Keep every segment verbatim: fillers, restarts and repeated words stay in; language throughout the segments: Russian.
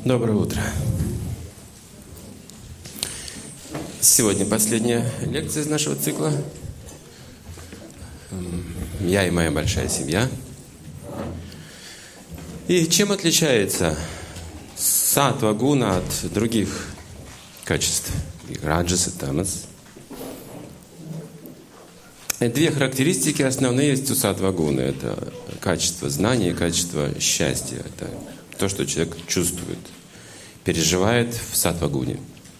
Доброе утро. Сегодня последняя лекция из нашего цикла. Я и моя большая семья. И чем отличается саттва гуна от других качеств? Раджас и тамас. Две характеристики основные есть у саттва гуны. Это качество знания и качество счастья. Это то, что человек чувствует, переживает в саттва гуне.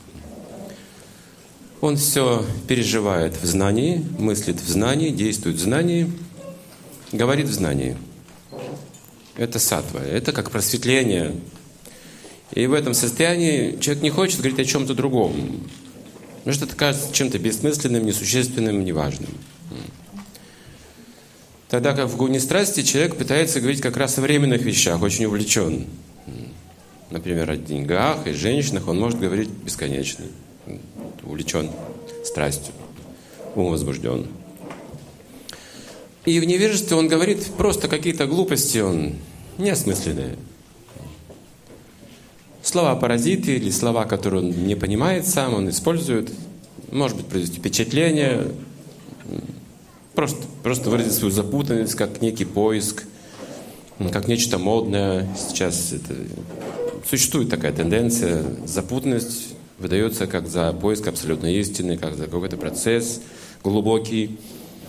Он все переживает в знании, мыслит в знании, действует в знании, говорит в знании. Это саттва, это как просветление. И в этом состоянии человек не хочет говорить о чем-то другом, потому что это кажется чем-то бессмысленным, несущественным, неважным. Тогда как в гуне страсти человек пытается говорить как раз о временных вещах, очень увлечен. Например, о деньгах и женщинах он может говорить бесконечно. Увлечен страстью, ум возбужден. И в невежестве он говорит просто какие-то глупости, он неосмысленные. Слова-паразиты или слова, которые он не понимает сам, он использует. Может быть, произвести впечатление. Просто, просто выразить свою запутанность, как некий поиск, как нечто модное. Сейчас это, существует такая тенденция. Запутанность выдается как за поиск абсолютной истины, как за какой-то процесс глубокий.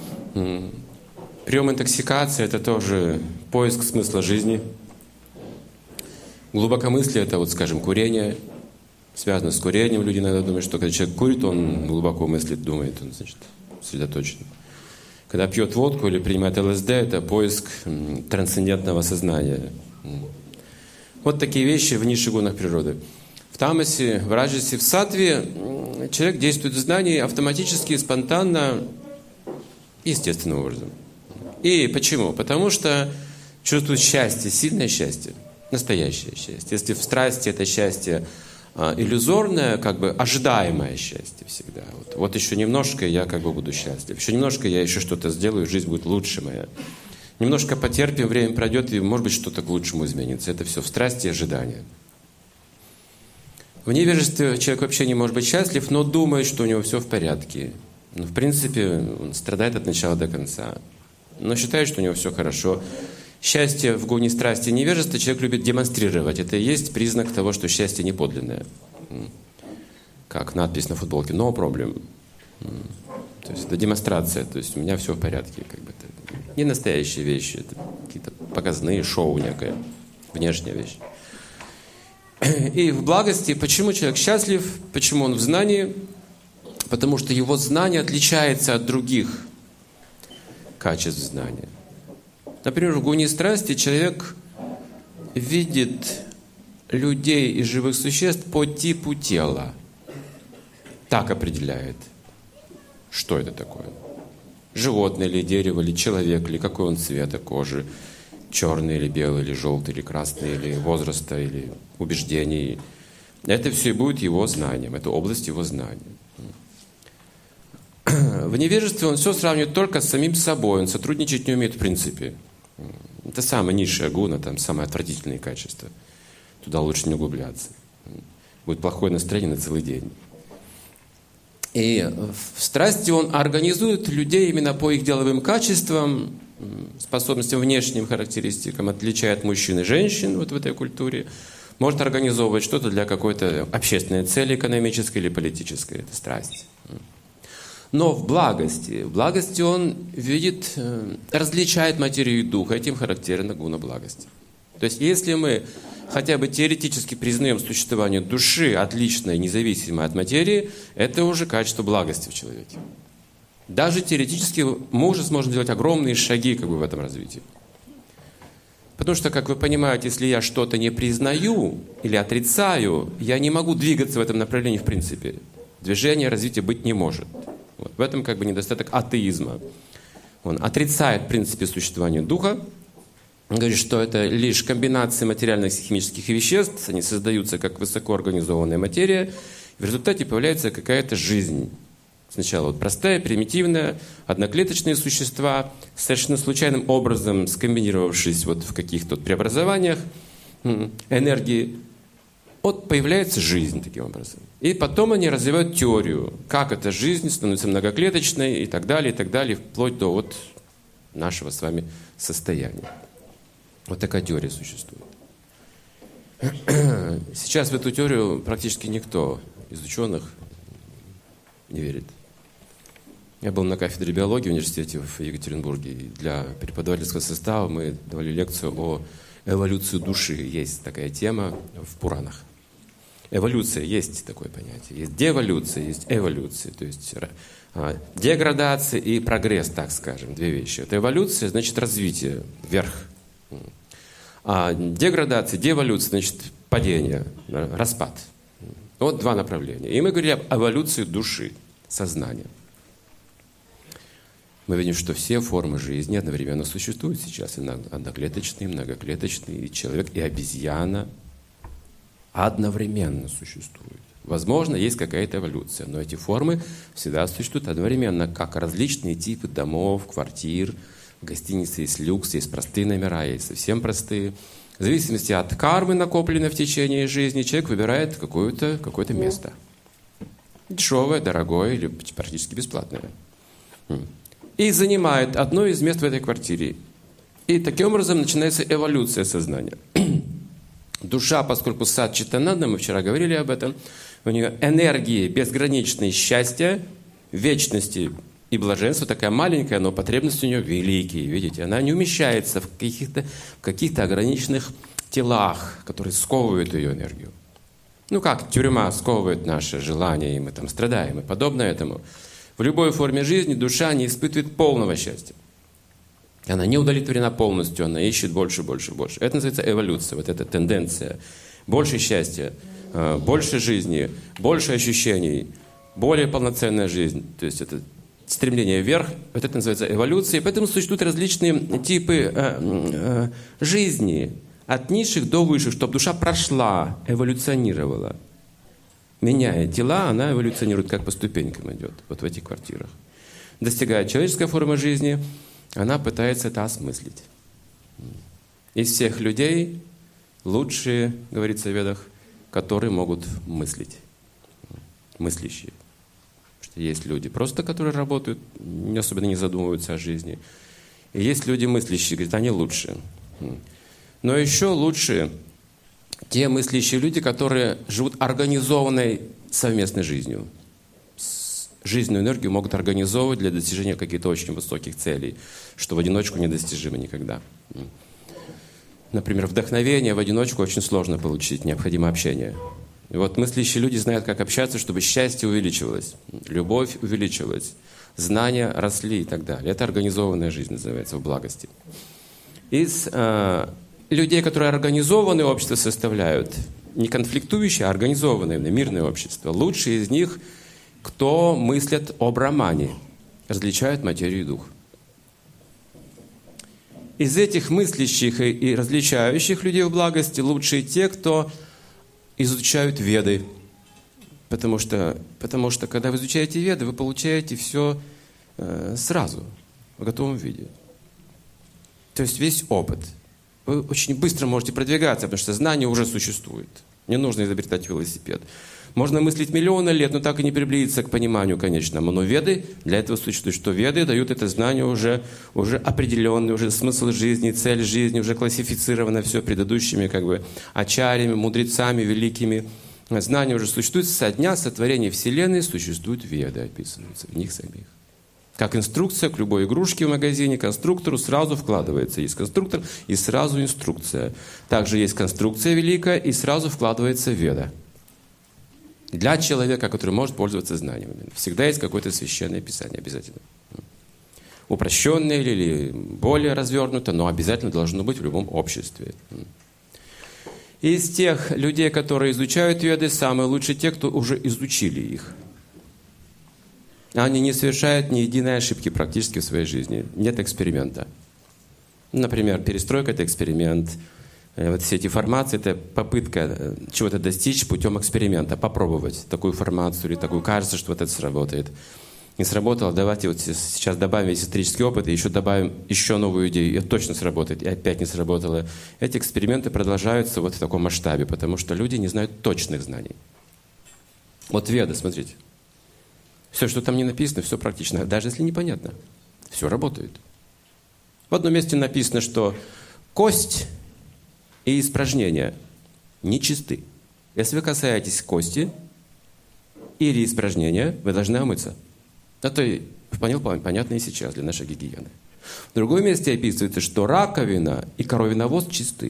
Прием интоксикации – это тоже поиск смысла жизни. Глубокомыслие – это, вот, скажем, курение. Связано с курением. Люди иногда думают, что когда человек курит, он глубоко мыслит, думает, он, значит, сосредоточен. Когда пьет водку или принимает ЛСД, это поиск трансцендентного сознания. Вот такие вещи в низших гунах природы. В тамасе, в раджасе, в саттве человек действует в знании автоматически, спонтанно, естественным образом. И почему? Потому что чувствует счастье, сильное счастье, настоящее счастье. Если в страсти это счастье иллюзорное, как бы ожидаемое счастье всегда. Вот, вот еще немножко я как бы буду счастлив. Еще немножко я еще что-то сделаю, жизнь будет лучше моя. Немножко потерпим, время пройдет, и может быть что-то к лучшему изменится. Это все в страсти и ожидании. В невежестве человек вообще не может быть счастлив, но думает, что у него все в порядке. Но в принципе он страдает от начала до конца. Но считает, что у него все хорошо. Счастье в гуне страсти и невежества человек любит демонстрировать. Это и есть признак того, что счастье не подлинное. Как надпись на футболке «No problem». То есть это демонстрация. То есть у меня все в порядке. Как бы это не настоящие вещи. Это какие-то показные, шоу некое. Внешняя вещь. И в благости, почему человек счастлив, почему он в знании? Потому что его знание отличается от других качеств знания. Например, в гуне страсти человек видит людей и живых существ по типу тела. Так определяет, что это такое. Животное или дерево, или человек, или какой он цвета кожи. Черный или белый, или желтый, или красный, или возраста, или убеждений. Это все и будет его знанием, это область его знания. В невежестве он все сравнивает только с самим собой, он сотрудничать не умеет в принципе. Это самая низшая гуна, там самые отвратительные качества. Туда лучше не углубляться. Будет плохое настроение на целый день. И в страсти он организует людей именно по их деловым качествам, способностям, внешним характеристикам, отличает мужчин и женщин вот в этой культуре. Может организовывать что-то для какой-то общественной цели экономической или политической. Это страсть. Но в благости, в благости он видит, различает материю и дух. Этим характерна гуна благости. То есть если мы хотя бы теоретически признаем существование души отличной, независимой от материи, это уже качество благости в человеке. Даже теоретически мы уже сможем делать огромные шаги как бы в этом развитии. Потому что, как вы понимаете, если я что-то не признаю или отрицаю, я не могу двигаться в этом направлении в принципе. Движения, развития быть не может. Вот. В этом как бы недостаток атеизма. Он отрицает в принципе существование духа. Он говорит, что это лишь комбинация материальных и химических веществ. Они создаются как высокоорганизованная материя. В результате появляется какая-то жизнь. Сначала вот простая, примитивная, одноклеточные существа, совершенно случайным образом скомбинировавшись вот в каких-то преобразованиях энергии, Вот появляется жизнь таким образом. И потом они развивают теорию, как эта жизнь становится многоклеточной и так далее, и так далее, вплоть до вот нашего с вами состояния. Вот такая теория существует. Сейчас в эту теорию практически никто из ученых не верит. Я был на кафедре биологии в университете в Екатеринбурге. И для преподавательского состава мы давали лекцию о эволюции души. Есть такая тема в Пуранах. Эволюция, есть такое понятие. Есть деволюция, есть эволюция. То есть деградация и прогресс, так скажем, две вещи. Это эволюция, значит развитие, вверх. А деградация, деволюция, значит падение, распад. Вот два направления. И мы говорим об эволюции души, сознания. Мы видим, что все формы жизни одновременно существуют сейчас. И одноклеточные, и многоклеточные, и человек, и обезьяна одновременно существуют. Возможно, есть какая-то эволюция, но эти формы всегда существуют одновременно, как различные типы домов, квартир. В гостинице есть люкс, есть простые номера, есть совсем простые. В зависимости от кармы, накопленной в течение жизни, человек выбирает какое-то, какое-то место. Дешевое, дорогое или практически бесплатное. И занимает одно из мест в этой квартире. И таким образом начинается эволюция сознания. Душа, поскольку сад Читананда, мы вчера говорили об этом, у нее энергии безграничной счастья, вечности и блаженства, такая маленькая, но потребности у нее великие. Видите, она не умещается в каких-то, в каких-то ограниченных телах, которые сковывают ее энергию. Ну как тюрьма сковывает наше желание, и мы там страдаем, и подобно этому. В любой форме жизни душа не испытывает полного счастья. Она не удовлетворена полностью, она ищет больше, больше, больше. Это называется эволюция, вот эта тенденция. Больше счастья, больше жизни, больше ощущений, более полноценная жизнь. То есть это стремление вверх, вот это называется эволюцией. Поэтому существуют различные типы э, э, жизни, от низших до высших, чтобы душа прошла, эволюционировала. Меняя тела, она эволюционирует, как по ступенькам идет, вот в этих квартирах. Достигая человеческой формы жизни, она пытается это осмыслить. Из всех людей лучшие, говорится в Ведах, которые могут мыслить, мыслящие. Потому что есть люди просто, которые работают, не особенно не задумываются о жизни. И есть люди мыслящие, говорят, они лучше. Но еще лучше те мыслящие люди, которые живут организованной совместной жизнью. Жизненную энергию могут организовывать для достижения каких-то очень высоких целей, что в одиночку недостижимо никогда. Например, вдохновение в одиночку очень сложно получить, необходимо общение. И вот мыслящие люди знают, как общаться, чтобы счастье увеличивалось, любовь увеличивалась, знания росли и так далее. Это организованная жизнь называется, в благости. Из э, людей, которые организованное общество составляют, не конфликтующие, а организованное, мирное общество, лучшие из них, кто мыслят о Брахмане, различают материю и дух. Из этих мыслящих и различающих людей в благости лучшие те, кто изучают Веды. Потому что, потому что когда вы изучаете Веды, вы получаете все э, сразу, в готовом виде. То есть весь опыт. Вы очень быстро можете продвигаться, потому что знание уже существует. Не нужно изобретать велосипед. Можно мыслить миллионы лет, но так и не приблизиться к пониманию конечному. Но Веды для этого существуют, что Веды дают это знание уже, уже определенный, уже смысл жизни, цель жизни, уже классифицировано все предыдущими как бы ачарьями, мудрецами великими. Знание уже существует. Со дня сотворения Вселенной существуют Веды, описываются в них самих. Как инструкция к любой игрушке в магазине, конструктору сразу вкладывается. Есть конструктор и сразу инструкция. Также есть конструкция великая и сразу вкладывается Веда. Для человека, который может пользоваться знанием. Всегда есть какое-то священное писание, обязательно. Упрощенное или более развернуто, но обязательно должно быть в любом обществе. Из тех людей, которые изучают Веды, самые лучшие те, кто уже изучили их. Они не совершают ни единой ошибки практически в своей жизни. Нет эксперимента. Например, перестройка – это эксперимент. Вот все эти формации – это попытка чего-то достичь путем эксперимента, попробовать такую формацию или такую, кажется, что вот это сработает. не сработало, давайте вот сейчас добавим весь исторический опыт и еще добавим еще новую идею, и это точно сработает, и опять не сработало. Эти эксперименты продолжаются вот в таком масштабе, потому что люди не знают точных знаний. Вот Веда, смотрите. Все, что там не написано, все практично, даже если непонятно, все работает. В одном месте написано, что кость и испражнения нечисты. Если вы касаетесь кости или испражнения, вы должны омыться. Это вполне понятно и сейчас для нашей гигиены. В другом месте описывается, что раковина и коровий навоз чисты.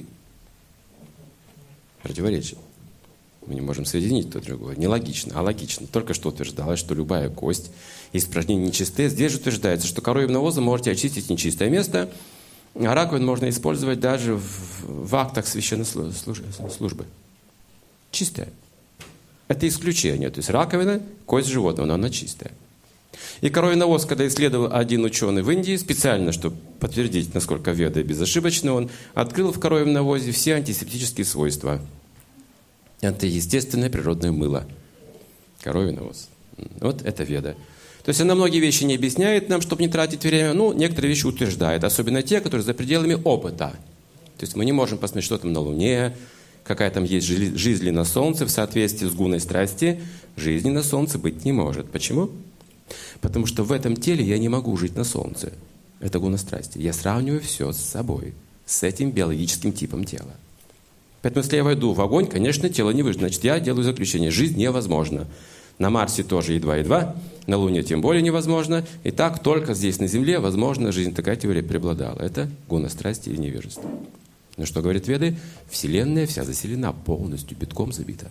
Противоречие. Мы не можем соединить то другое. Не логично, а логично. Только что утверждалось, что любая кость и испражнения нечистые. Здесь же утверждается, что коровьим навозом можете очистить нечистое место, а раковину можно использовать даже в, в актах священной службы. Чистая. Это исключение. То есть раковина, кость животного, но она чистая. И коровий навоз, когда исследовал один ученый в Индии, специально, чтобы подтвердить, насколько Веда безошибочна, он открыл в коровьем навозе все антисептические свойства. Это естественное природное мыло. Коровий навоз. Вот это Веда. То есть она многие вещи не объясняет нам, чтобы не тратить время. Ну, некоторые вещи утверждает. Особенно те, которые за пределами опыта. То есть мы не можем посмотреть, что там на Луне, какая там есть жизнь ли на Солнце в соответствии с гуной страсти. Жизни на Солнце быть не может. Почему? Потому что в этом теле я не могу жить на Солнце. Это гуна страсти. Я сравниваю все с собой, с этим биологическим типом тела. Поэтому, если я войду в огонь, конечно, тело не выживет. Значит, я делаю заключение. Жизнь невозможна. На Марсе тоже едва-едва, на Луне тем более невозможно. И так только здесь, на Земле, возможно, жизнь. Такая теория преобладала. Это гуна страсти и невежество. Но что говорит Веды? Вселенная вся заселена полностью, битком забита.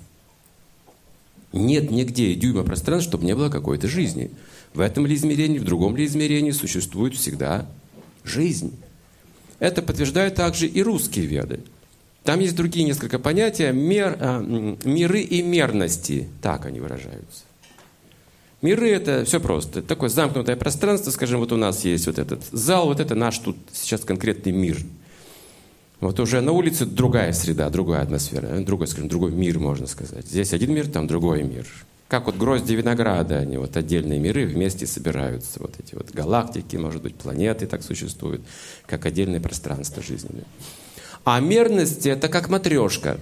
Нет нигде дюйма пространства, чтобы не было какой-то жизни. В этом ли измерении, в другом ли измерении существует всегда жизнь. Это подтверждают также и русские Веды. Там есть другие несколько понятия. Мер, а, миры и мерности. Так они выражаются. Миры — это все просто. Это такое замкнутое пространство. Скажем, вот у нас есть вот этот зал, вот это наш тут сейчас конкретный мир. Вот уже на улице другая среда, другая атмосфера, другой, скажем, другой мир, можно сказать. Здесь один мир, там другой мир. Как вот грозди винограда, они вот отдельные миры вместе собираются. Вот эти вот галактики, может быть, планеты так существуют, как отдельное пространство жизненное. А мерность — это как матрешка.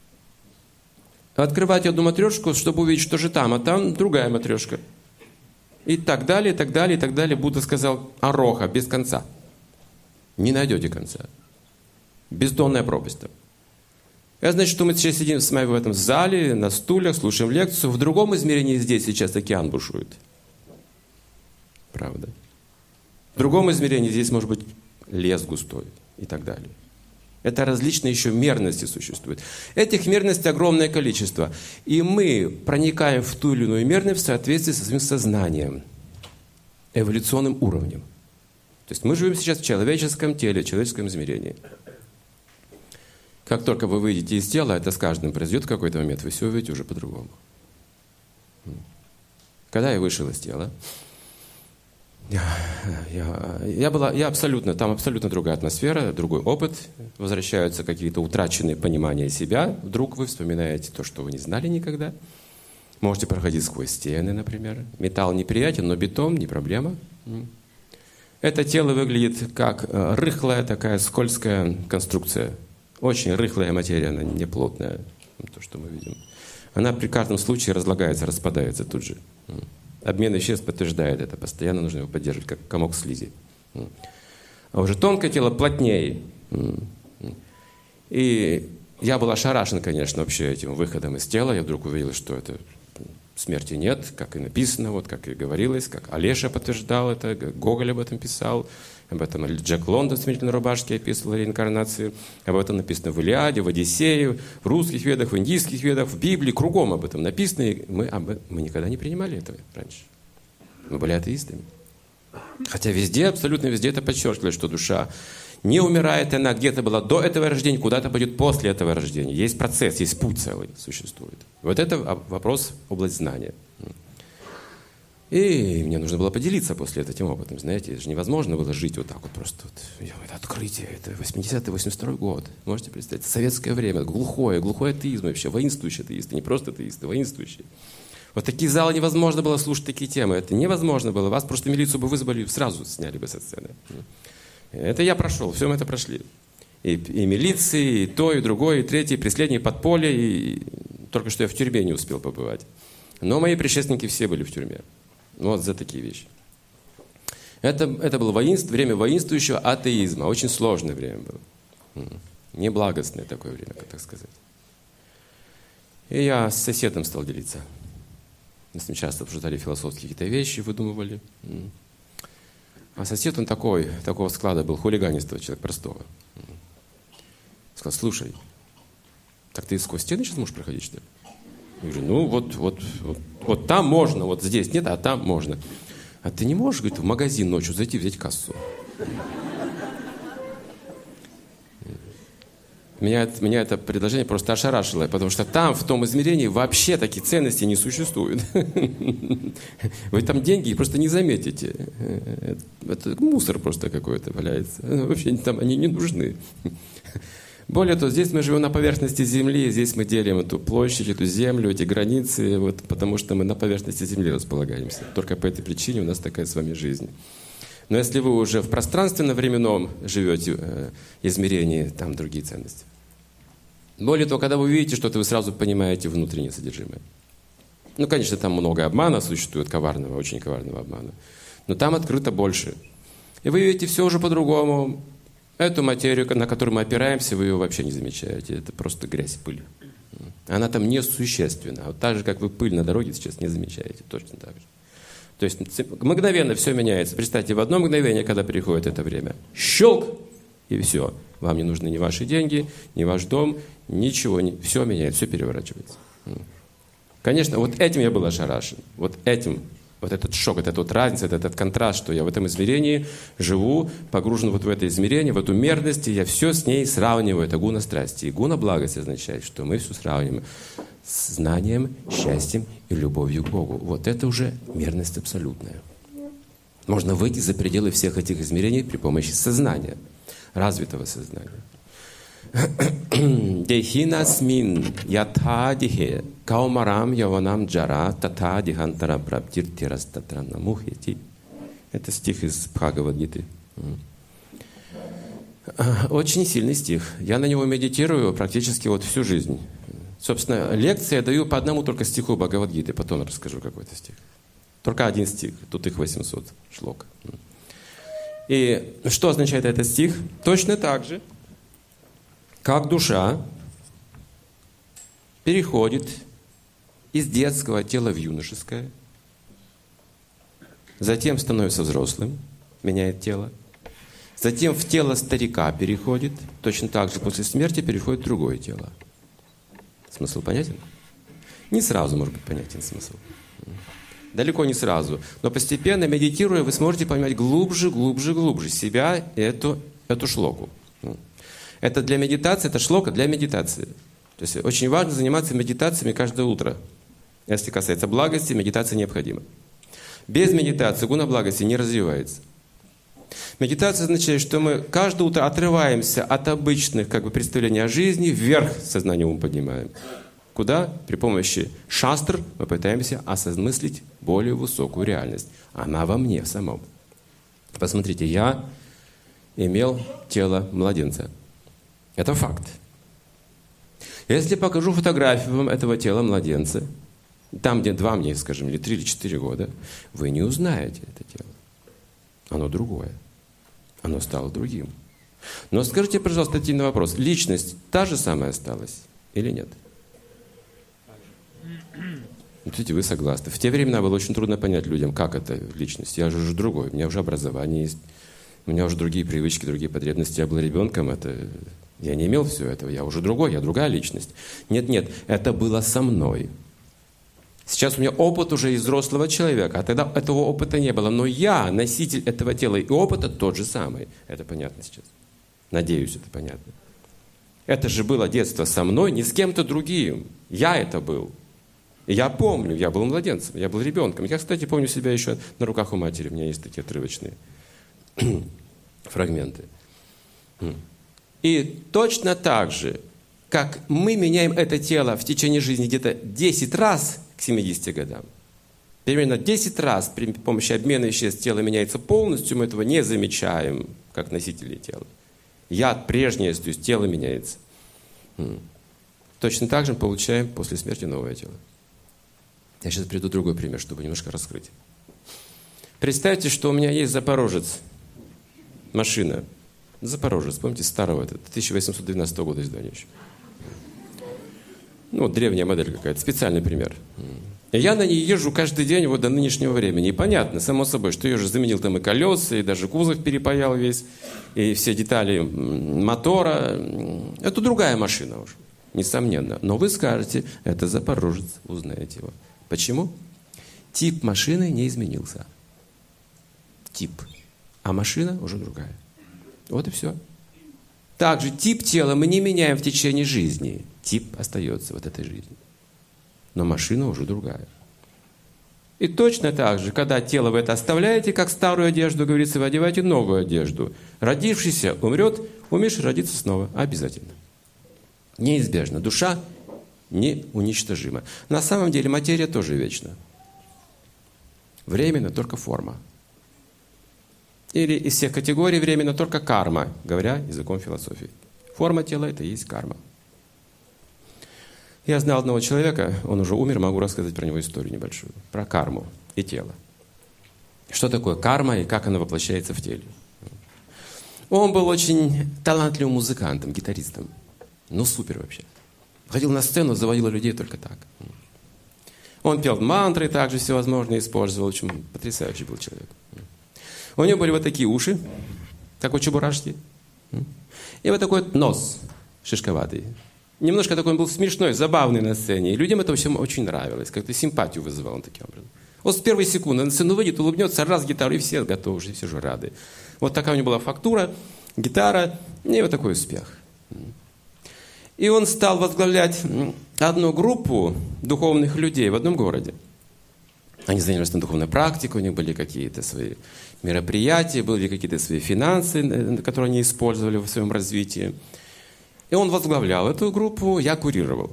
Открывать одну матрешку, чтобы увидеть, что же там, а там другая матрешка. И так далее, и так далее, и так далее. Будда сказал: ароха, без конца. Не найдете конца. Бездонная пропасть там. Это значит, что мы сейчас сидим с вами в этом зале, на стульях, слушаем лекцию. В другом измерении здесь сейчас океан бушует. Правда. В другом измерении здесь может быть лес густой и так далее. Это различные еще мерности существуют. Этих мерностей огромное количество. И мы проникаем в ту или иную мерность в соответствии со своим сознанием, эволюционным уровнем. То есть мы живем сейчас в человеческом теле, в человеческом измерении. Как только вы выйдете из тела, это с каждым произойдет в какой-то момент, вы все увидите уже по-другому. Когда я вышел из тела, я, я, я, была, я абсолютно, там абсолютно другая атмосфера, другой опыт. Возвращаются какие-то утраченные понимания себя. Вдруг вы вспоминаете то, что вы не знали никогда. Можете проходить сквозь стены, например. Металл неприятен, но бетон не проблема. Это тело выглядит как рыхлая такая скользкая конструкция. Очень рыхлая материя, она не плотная, то, что мы видим. Она при каждом случае разлагается, распадается тут же. Обмен веществ подтверждает это. Постоянно нужно его поддерживать, как комок слизи. А уже тонкое тело плотнее. И я был ошарашен, конечно, вообще этим выходом из тела. Я вдруг увидел, что это смерти нет, как и написано, вот как и говорилось, как Олеша подтверждал это, Гоголь об этом писал. Об этом Джек Лондон в «Смертельной рубашке» описывал реинкарнацию. Об этом написано в «Илиаде», в «Одиссее», в русских ведах, в индийских ведах, в Библии. Кругом об этом написано. И мы, об... мы никогда не принимали этого раньше. Мы были атеистами. Хотя везде, абсолютно везде это подчеркивает, что душа не умирает, она где-то была до этого рождения, куда-то пойдет после этого рождения. Есть процесс, есть путь целый существует. Вот это вопрос, область знания. И мне нужно было поделиться после этого этим опытом. Знаете, это же невозможно было жить вот так вот просто. Вот. Это открытие, это восьмидесятый восемьдесят второй год. Можете представить? Советское время, глухое, глухой атеизм вообще, воинствующий атеисты, не просто атеисты, воинствующие. Вот такие залы невозможно было слушать, такие темы. Это невозможно было. Вас просто милицию бы вызвали, сразу сняли бы со сцены. Это я прошел, все мы это прошли. И, и милиции, и то, и другое, и третье, и преследование, и подполье. И... Только что я в тюрьме не успел побывать. Но мои предшественники все были в тюрьме. Вот за такие вещи. Это, это было воинство, время воинствующего атеизма. Очень сложное время было. Неблагостное такое время, как так сказать. И я с соседом стал делиться. Мы с ним часто обсуждали философские какие-то вещи, выдумывали. А сосед, он такой, такого склада был, хулиганистого человека, простого. Сказал: слушай, так ты сквозь стены сейчас можешь проходить, что ли? Я говорю: ну вот, вот, вот, вот там можно, вот здесь нет, а там можно. А ты не можешь, говорит, в магазин ночью зайти, взять кассу? Меня, меня это предложение просто ошарашило, потому что там, в том измерении, вообще такие ценности не существуют. Вы там деньги просто не заметите. Это мусор просто какой-то валяется. Вообще там они не нужны. Более того, здесь мы живем на поверхности Земли, здесь мы делим эту площадь, эту землю, эти границы, вот, потому что мы на поверхности Земли располагаемся. Только по этой причине у нас такая с вами жизнь. Но если вы уже в пространственно-временном живете э, измерении, там другие ценности. Более того, когда вы видите что-то, вы сразу понимаете внутреннее содержимое. Ну, конечно, там много обмана существует, коварного, очень коварного обмана. Но там открыто больше. И вы видите все уже по-другому. Эту материю, на которую мы опираемся, вы ее вообще не замечаете. Это просто грязь, пыль. Она там несущественна. Вот так же, как вы пыль на дороге сейчас не замечаете. Точно так же. То есть мгновенно все меняется. Представьте, в одно мгновение, когда приходит это время, щелк, и все. Вам не нужны ни ваши деньги, ни ваш дом, ничего. Не, все меняется, все переворачивается. Конечно, вот этим я был ошарашен. Вот этим, вот этот шок, вот эта вот разница, этот, этот контраст, что я в этом измерении живу, погружен вот в это измерение, в эту мерность, и я все с ней сравниваю. Это гуна страсти. И гуна благости означает, что мы все сравниваем с знанием, счастьем и любовью к Богу. Вот это уже мерность абсолютная. Можно выйти за пределы всех этих измерений при помощи сознания, развитого сознания. Дехинасмин ятхадихе каумарам яванам джара татадихантара прабдиртирастатранамухети. Это стих из Бхагавад-гиты. Очень сильный стих. Я на него медитирую практически вот всю жизнь. Собственно, лекции я даю по одному только стиху Бхагавад-гиты, потом расскажу какой-то стих. Только один стих, тут их восемьсот шлок. И что означает этот стих? Точно так же, как душа переходит из детского тела в юношеское, затем становится взрослым, меняет тело, затем в тело старика переходит, точно так же после смерти переходит в другое тело. Смысл понятен? Не сразу может быть понятен смысл. Далеко не сразу. Но постепенно, медитируя, вы сможете понимать глубже, глубже, глубже себя и эту, эту шлоку. Это для медитации, это шлока для медитации. То есть очень важно заниматься медитациями каждое утро. Если касается благости, медитация необходима. Без медитации гуна благости не развивается. Медитация означает, что мы каждое утро отрываемся от обычных как бы, представлений о жизни, вверх сознание ум поднимаем. Куда? При помощи шастр мы пытаемся осмыслить более высокую реальность. Она во мне самом. Посмотрите, я имел тело младенца. Это факт. Если покажу фотографию вам этого тела младенца, там, где два мне, скажем, или три, или четыре года, вы не узнаете это тело. Оно другое. Оно стало другим. Но скажите, пожалуйста, один вопрос. Личность та же самая осталась или нет? Видите, вы согласны. В те времена было очень трудно понять людям, как это личность. Я же уже другой, у меня уже образование есть, у меня уже другие привычки, другие потребности. Я был ребенком, это... я не имел всего этого, я уже другой, я другая личность. Нет, нет, это было со мной. Сейчас у меня опыт уже из взрослого человека, а тогда этого опыта не было. Но я носитель этого тела, и опыта тот же самый. Это понятно сейчас? Надеюсь, это понятно. Это же было детство со мной, не с кем-то другим. Я это был. И я помню, я был младенцем, я был ребенком. Я, кстати, помню себя еще на руках у матери. У меня есть такие отрывочные фрагменты. И точно так же, как мы меняем это тело в течение жизни где-то десять раз к семидесяти годам, Примерно десять раз при помощи обмена веществ тело меняется полностью, мы этого не замечаем, как носители тела. Яд прежний, то есть тело меняется. Точно так же мы получаем после смерти новое тело. Я сейчас приведу другой пример, чтобы немножко раскрыть. Представьте, что у меня есть Запорожец, машина. Запорожец, помните, старого, это тысяча восемьсот двенадцатого года издания еще. Ну, древняя модель какая-то, специальный пример. И я на ней езжу каждый день вот до нынешнего времени. И понятно, само собой, что я уже заменил там и колеса, и даже кузов перепаял весь, и все детали мотора. Это другая машина уже, несомненно. Но вы скажете, это Запорожец, узнаете его. Почему? Тип машины не изменился. Тип. А машина уже другая. Вот и все. Также тип тела мы не меняем в течение жизни. Тип остается вот этой жизни. Но машина уже другая. И точно так же, когда тело вы это оставляете, как старую одежду, говорится, вы одеваете новую одежду. Родившийся умрет, умерший родится снова. Обязательно. Неизбежно. Душа неуничтожима. На самом деле материя тоже вечна. Временно только форма. Или из всех категорий временно только карма, говоря языком философии. Форма тела – это и есть карма. Я знал одного человека, он уже умер, могу рассказать про него историю небольшую. Про карму и тело. Что такое карма и как она воплощается в теле. Он был очень талантливым музыкантом, гитаристом. Ну, супер вообще. Ходил на сцену, заводил людей только так. Он пел мантры, также всевозможные использовал. В общем, потрясающий был человек. У него были вот такие уши, как у чебурашки. И вот такой вот нос шишковатый. Немножко такой он был смешной, забавный на сцене. И людям это всем очень нравилось. Как-то симпатию вызывал он таким образом. Вот с первой секунды на сцену выйдет, улыбнется, раз гитару, и все готовы уже, все же рады. Вот такая у него была фактура, гитара, и вот такой успех. И он стал возглавлять одну группу духовных людей в одном городе. Они занимались на духовной практике, у них были какие-то свои мероприятия, были какие-то свои финансы, которые они использовали в своем развитии. И он возглавлял эту группу, я курировал.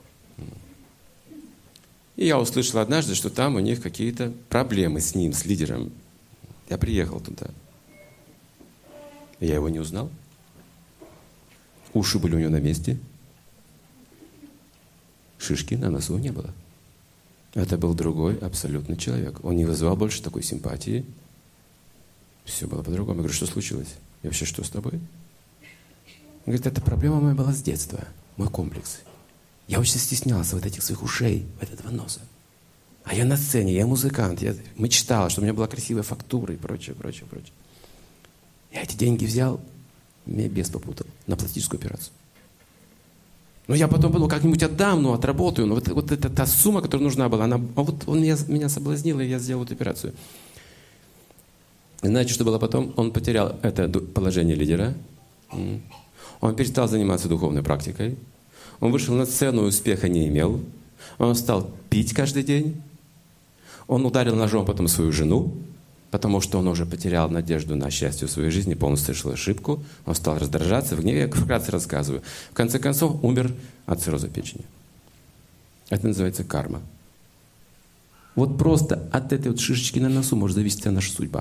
И я услышал однажды, что там у них какие-то проблемы с ним, с лидером. Я приехал туда. И я его не узнал. Уши были у него на месте. Шишки на носу не было. Это был другой абсолютно человек. Он не вызывал больше такой симпатии. Все было по-другому. Я говорю, что случилось? И вообще, что с тобой? Он говорит, эта проблема моя была с детства. Мой комплекс. Я очень стеснялся вот этих своих ушей, вот этого носа. А я на сцене, я музыкант. Я мечтал, чтобы у меня была красивая фактура и прочее, прочее, прочее. Я эти деньги взял, меня бес попутал на пластическую операцию. Но я потом подумал, как-нибудь отдам, ну, отработаю. Но вот, вот эта та сумма, которая нужна была, она, а вот он меня, меня соблазнил, и я сделал эту операцию. И знаете, что было потом? Он потерял это положение лидера. Он перестал заниматься духовной практикой. Он вышел на сцену, успеха не имел. Он стал пить каждый день. Он ударил ножом потом свою жену, потому что он уже потерял надежду на счастье в своей жизни, полностью совершил ошибку. Он стал раздражаться, в гневе, я вкратце рассказываю. В конце концов, умер от цирроза печени. Это называется карма. Вот просто от этой вот шишечки на носу может зависеть вся наша судьба.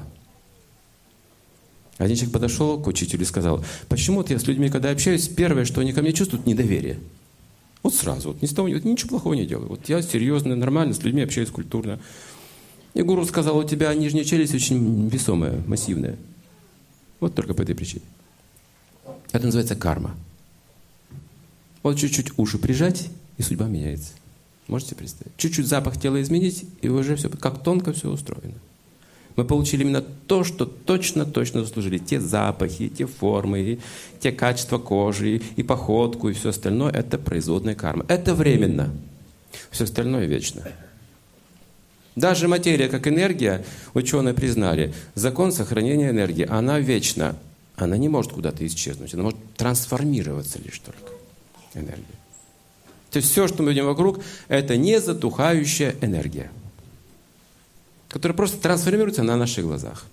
Один человек подошел к учителю и сказал, почему-то я с людьми, когда общаюсь, первое, что они ко мне чувствуют, недоверие. Вот сразу, вот ни с того, вот ничего плохого не делаю. Вот я серьезно, нормально, с людьми общаюсь культурно. И гуру сказал, у тебя нижняя челюсть очень весомая, массивная. Вот только по этой причине. Это называется карма. Вот чуть-чуть уши прижать, и судьба меняется. Можете представить? Чуть-чуть запах тела изменить, и уже все, как тонко все устроено. Мы получили именно то, что точно-точно заслужили. Те запахи, те формы, и те качества кожи, и походку, и все остальное. Это производная карма. Это временно. Все остальное вечно. Даже материя, как энергия, ученые признали, закон сохранения энергии, она вечна. Она не может куда-то исчезнуть. Она может трансформироваться лишь только. Энергия. То есть все, что мы видим вокруг, это не затухающая энергия, которая просто трансформируется на наших глазах.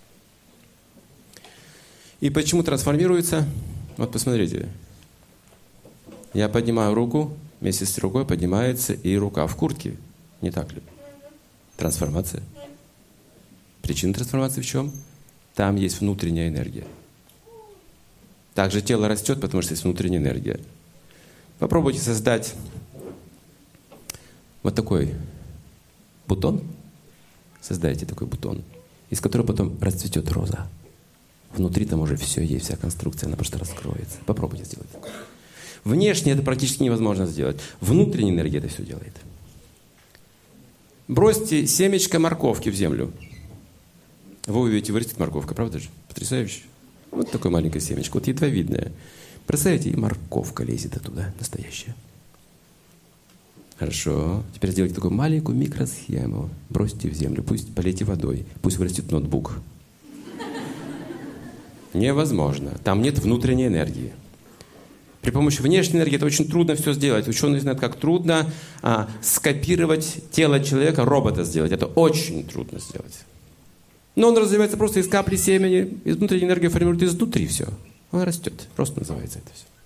И почему трансформируется? Вот посмотрите. Я поднимаю руку, вместе с рукой поднимается и рука в куртке. Не так ли? Трансформация. Причина трансформации в чем? Там есть внутренняя энергия. Также тело растет, потому что есть внутренняя энергия. Попробуйте создать вот такой бутон. Создайте такой бутон, из которого потом расцветет роза. Внутри там уже все есть, вся конструкция, она просто раскроется. Попробуйте сделать такое. Внешне это практически невозможно сделать. Внутренняя энергия это все делает. Бросьте семечко морковки в землю. Вы увидите, вырастет морковка, правда же? Потрясающе. Вот такое маленькое семечко, вот едва видное. Бросаете, и морковка лезет оттуда, настоящая. Хорошо. Теперь сделайте такую маленькую микросхему. Бросьте в землю, пусть полейте водой, пусть вырастет ноутбук. Невозможно. Там нет внутренней энергии. При помощи внешней энергии это очень трудно все сделать. Ученые знают, как трудно а, скопировать тело человека, робота сделать. Это очень трудно сделать. Но он развивается просто из капли семени, из внутренней энергии формирует изнутри все. Он растет. Просто называется это все.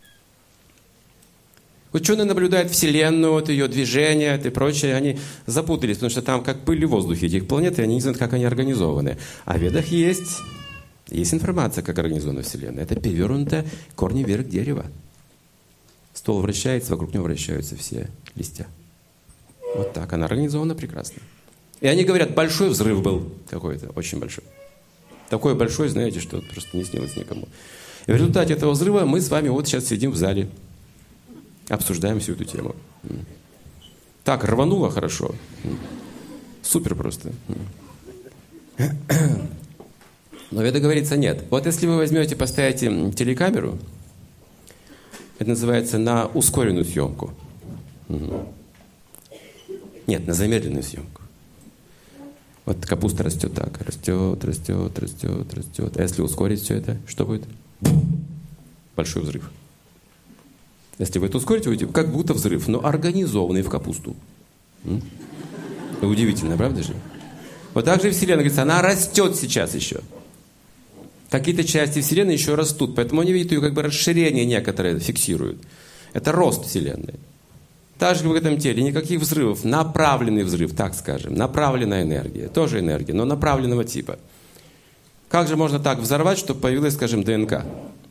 Ученые наблюдают Вселенную, вот ее движение и прочее. Они запутались, потому что там как пыль в воздухе этих планет, и они не знают, как они организованы. А в Ведах есть, есть информация, как организована Вселенная. Это перевернуто корни вверх дерева. Ствол вращается, вокруг него вращаются все листья. Вот так. Она организована прекрасно. И они говорят, большой взрыв был какой-то, очень большой. Такой большой, знаете, что просто не снилось никому. И в результате этого взрыва мы с вами вот сейчас сидим в зале, обсуждаем всю эту тему. Так, рвануло хорошо. Супер просто. Но это говорится нет. Вот если вы возьмете, поставите телекамеру, это называется на ускоренную съемку. Нет, на замедленную съемку. Вот капуста растет так, растет, растет, растет, растет. А если ускорить все это, что будет? Большой взрыв. Если вы это ускорите, вы как будто взрыв, но организованный в капусту. М? Удивительно, правда же? Вот так же и Вселенная, говорится, она растет сейчас еще. Какие-то части Вселенной еще растут, поэтому они видят ее как бы расширение некоторое, фиксируют. Это рост Вселенной. Так же, как в этом теле, никаких взрывов, направленный взрыв, так скажем, направленная энергия, тоже энергия, но направленного типа. Как же можно так взорвать, чтобы появилась, скажем, ДНК?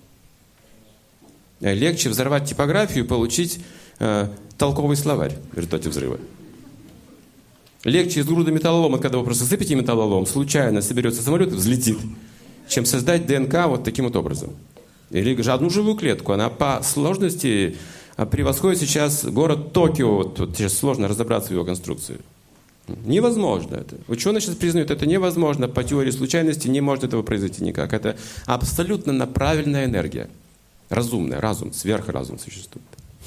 Легче взорвать типографию и получить э, толковый словарь в результате взрыва. Легче из груды металлолома, когда вы просто сыпете металлолом, случайно соберется самолет и взлетит, чем создать ДНК вот таким вот образом. Или же одну живую клетку, она по сложности превосходит сейчас город Токио, вот, вот сейчас сложно разобраться в его конструкции. Невозможно это. Ученые сейчас признают, это невозможно, по теории случайности не может этого произойти никак. Это абсолютно направленная энергия. Разумная, разум, сверхразум существует.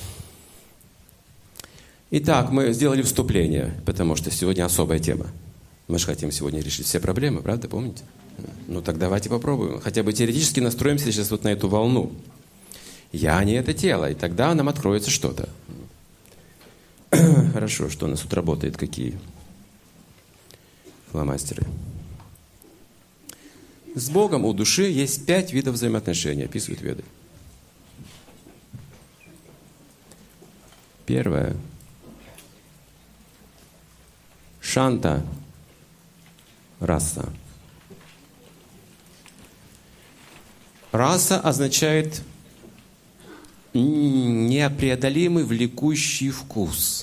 Итак, мы сделали вступление, потому что сегодня особая тема. Мы же хотим сегодня решить все проблемы, правда, помните? Ну так давайте попробуем. Хотя бы теоретически настроимся сейчас вот на эту волну. Я не это тело, и тогда нам откроется что-то. Хорошо, что у нас тут работает, какие фломастеры. С Богом у души есть пять видов взаимоотношений, описывают Веды. Первое. Шанта раса. Раса означает непреодолимый влекущий вкус.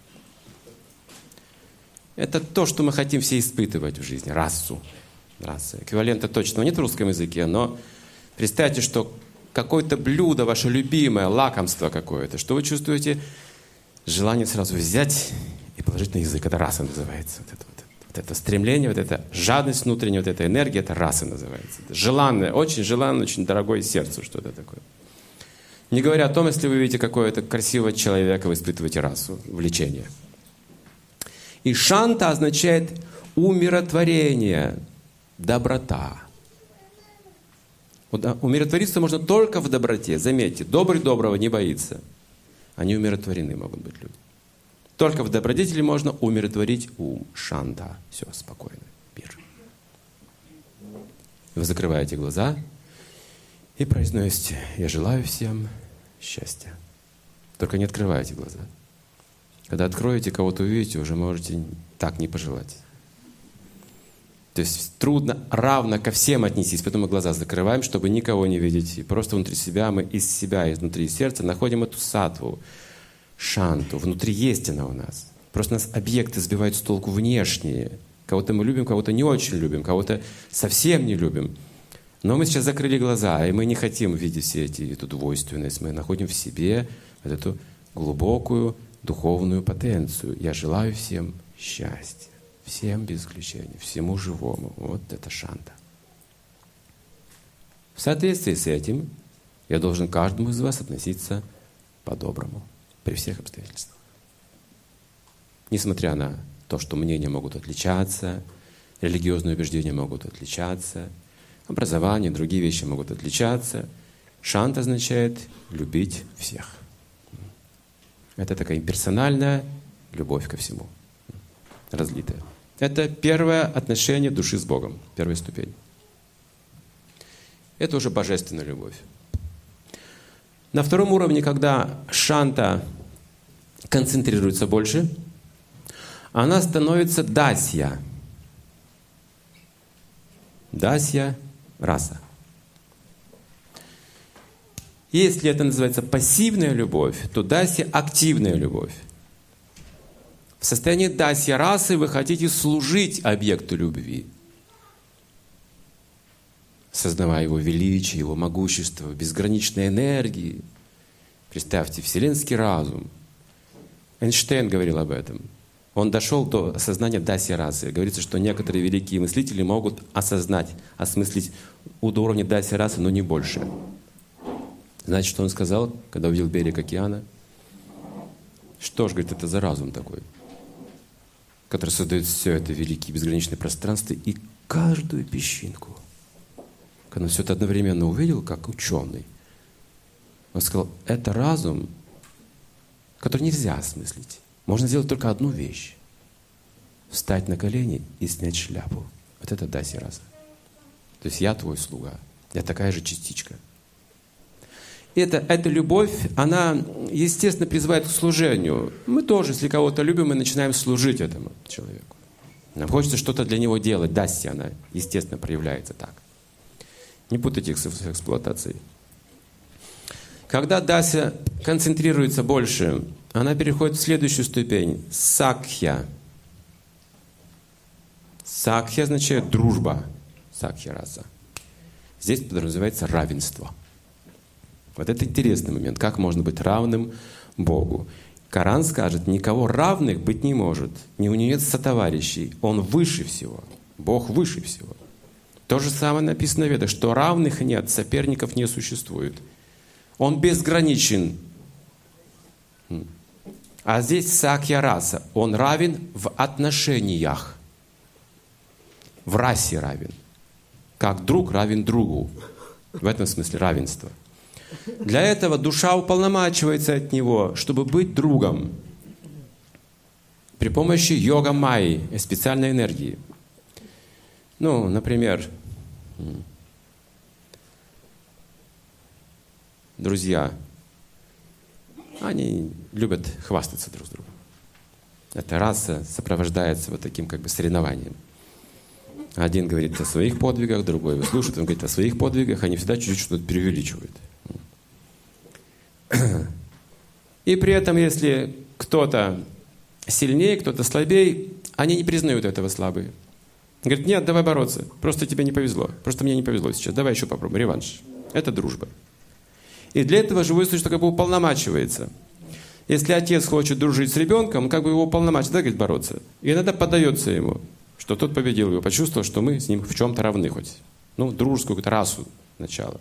Это то, что мы хотим все испытывать в жизни. Расу. Раса. Эквивалента точного нет в русском языке, но представьте, что какое-то блюдо, ваше любимое, лакомство какое-то, что вы чувствуете желание сразу взять и положить на язык. Это раса называется. Вот это, вот, вот это стремление, вот эта жадность внутренняя, вот эта энергия, это раса называется. Это желанное, очень желанное, очень дорогое сердцу что-то такое. Не говоря о том, если вы видите какого-то красивого человека, вы испытываете расу, влечение. И шанта означает умиротворение, доброта. Умиротвориться можно только в доброте. Заметьте, добрый доброго не боится. Они умиротворены могут быть люди. Только в добродетели можно умиротворить ум. Шанта. Все, спокойно. Мир. Вы закрываете глаза и произносите: «Я желаю всем счастья». Только не открывайте глаза. Когда откроете, кого-то увидите, уже можете так не пожелать. То есть трудно равно ко всем отнестись, поэтому мы глаза закрываем, чтобы никого не видеть. И просто внутри себя мы из себя, изнутри сердца находим эту саттву, шанту. Внутри есть она у нас. Просто нас объекты сбивают с толку внешние. Кого-то мы любим, кого-то не очень любим, кого-то совсем не любим. Но мы сейчас закрыли глаза, и мы не хотим видеть все эти, эту двойственность. Мы находим в себе вот эту глубокую духовную потенцию. Я желаю всем счастья. Всем без исключения, всему живому. Вот это шанта. В соответствии с этим я должен к каждому из вас относиться по-доброму, при всех обстоятельствах. Несмотря на то, что мнения могут отличаться, религиозные убеждения могут отличаться, образование, другие вещи могут отличаться, шанта означает любить всех. Это такая имперсональная любовь ко всему, разлитая. Это первое отношение души с Богом, первая ступень. Это уже божественная любовь. На втором уровне, когда шанта концентрируется больше, она становится дасья. Дасья раса. Если это называется пассивная любовь, то дасья активная любовь. В состоянии дасья расы вы хотите служить объекту любви, сознавая его величие, его могущество, безграничной энергии. Представьте, вселенский разум. Эйнштейн говорил об этом. Он дошел до осознания дасья расы. Говорится, что некоторые великие мыслители могут осознать, осмыслить до уровня дасья расы, но не больше. Знаете, что он сказал, когда увидел берег океана? Что ж, говорит, это за разум такой, который создает все это великое безграничное пространство и каждую песчинку. Когда он все это одновременно увидел, как ученый, он сказал, это разум, который нельзя осмыслить. Можно сделать только одну вещь. Встать на колени и снять шляпу. Вот это дасья раса. То есть я твой слуга. Я такая же частичка. И это, эта любовь, она, естественно, призывает к служению. Мы тоже, если кого-то любим, мы начинаем служить этому человеку. Нам хочется что-то для него делать. Дасья, она, естественно, проявляется так. Не путайте их с эксплуатацией. Когда дасья концентрируется больше, она переходит в следующую ступень. Сакхья. Сакхья означает дружба. Сакхья раса. Здесь подразумевается равенство. Вот это интересный момент. Как можно быть равным Богу? Коран скажет, никого равных быть не может. Ни у него нет сотоварищей. Он выше всего. Бог выше всего. То же самое написано в Ведах, что равных нет, соперников не существует. Он безграничен. А здесь сакья раса. Он равен в отношениях. В расе равен. Как друг равен другу. В этом смысле равенство. Для этого душа уполномачивается от него, чтобы быть другом. При помощи йога майи, специальной энергии. Ну, например, друзья, они любят хвастаться друг с другом. Эта раса сопровождается вот таким как бы соревнованием. Один говорит о своих подвигах, другой его слушает, он говорит о своих подвигах, они всегда чуть-чуть что-то преувеличивают. И при этом, если кто-то сильнее, кто-то слабее, они не признают этого слабые. Говорят, нет, давай бороться, просто тебе не повезло, просто мне не повезло сейчас, давай еще попробуем, реванш. Это дружба. И для этого живое существо как бы уполномачивается. Если отец хочет дружить с ребенком, он как бы его уполномачивает, да, говорит, бороться. И иногда поддается ему, что тот победил его, почувствовал, что мы с ним в чем-то равны хоть. Ну, дружескую какую-то расу начала.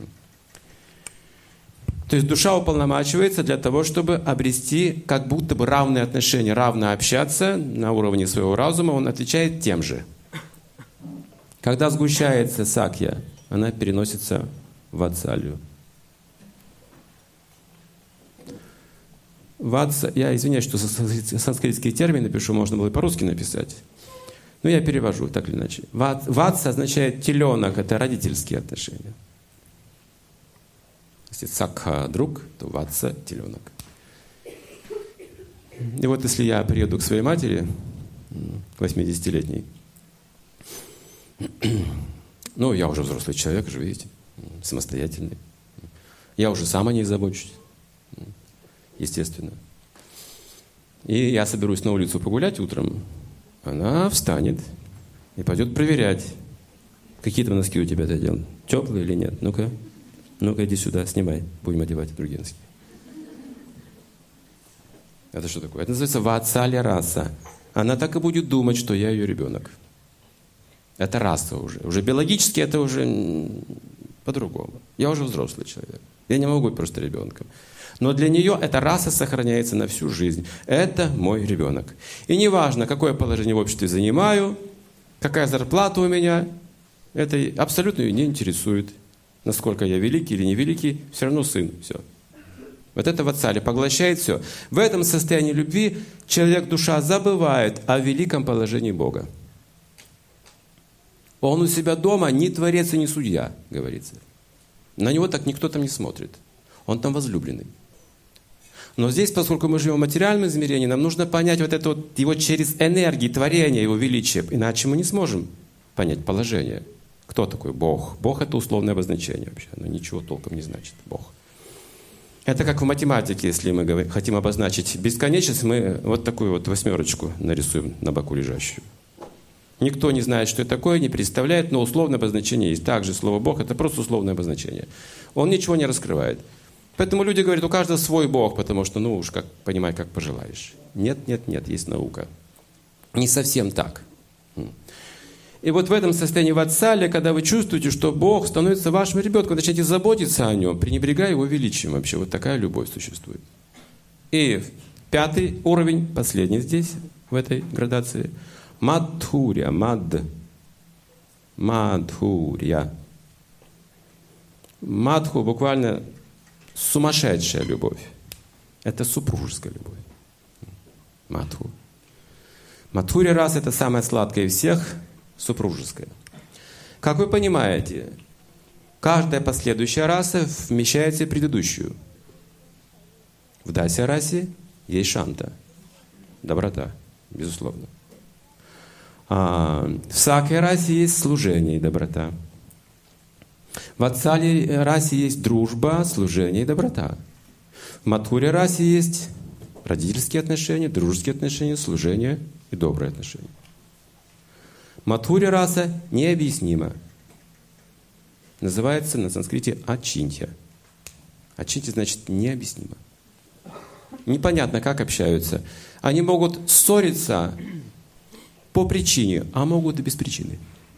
То есть душа уполномачивается для того, чтобы обрести как будто бы равные отношения, равно общаться на уровне своего разума, он отвечает тем же. Когда сгущается сакья, она переносится в ватсалью. Ватса, я извиняюсь, что санскритские термины пишу, можно было и по-русски написать. Но я перевожу так или иначе. Ватса означает теленок, это родительские отношения. Если сакха друг, то ватса теленок. И вот если я приеду к своей матери, восьмидесятилетней, Ну, я уже взрослый человек, же видите, самостоятельный. Я уже сам о ней забочусь, естественно. И я соберусь на улицу погулять утром, она встанет и пойдет проверять, какие там носки у тебя одел, теплые или нет. Ну-ка, ну-ка иди сюда, снимай, будем одевать другие носки. Это что такое? Это называется ваатсалья раса. Она так и будет думать, что я ее ребенок. Это раса уже. Уже биологически это уже по-другому. Я уже взрослый человек. Я не могу быть просто ребенком. Но для нее эта раса сохраняется на всю жизнь. Это мой ребенок. И неважно, какое положение в обществе занимаю, какая зарплата у меня, это абсолютно ее не интересует. Насколько я великий или невеликий, все равно сын. Все. Вот это ваатсалья поглощает все. В этом состоянии любви человек, душа, забывает о великом положении Бога. Он у себя дома ни творец и ни судья, говорится. На него так никто там не смотрит. Он там возлюбленный. Но здесь, поскольку мы живем в материальном измерении, нам нужно понять вот это вот его через энергии, творение, его величие. Иначе мы не сможем понять положение. Кто такой Бог? Бог — это условное обозначение вообще. Оно ничего толком не значит. Бог. Это как в математике, если мы говорим, хотим обозначить бесконечность, мы вот такую вот восьмерочку нарисуем на боку лежащую. Никто не знает, что это такое, не представляет, но условное обозначение есть. Также слово «Бог» — это просто условное обозначение. Он ничего не раскрывает. Поэтому люди говорят, у каждого свой Бог, потому что, ну уж, как, понимай, как пожелаешь. Нет, нет, нет, есть наука. Не совсем так. И вот в этом состоянии ваатсалья, когда вы чувствуете, что Бог становится вашим ребенком, начинаете заботиться о нем, пренебрегая его величием вообще. Вот такая любовь существует. И пятый уровень, последний здесь, в этой градации. Мадхурья, мад. Мадхурья. Мадху буквально сумасшедшая любовь. Это супружеская любовь. Мадху. Мадхурья раса — это самая сладкая из всех, супружеская. Как вы понимаете, каждая последующая раса вмещается в предыдущую. В дася расе есть шанта, доброта, безусловно. А в сакья расе есть служение и доброта. В ваатсалья расе есть дружба, служение и доброта. В мадхурья расе есть родительские отношения, дружеские отношения, служение и добрые отношения. Мадхурья раса необъяснима. Называется на санскрите ачинтья. Ачинтья значит необъяснимо. Непонятно, как общаются. Они могут ссориться по причине, а могут и без причины.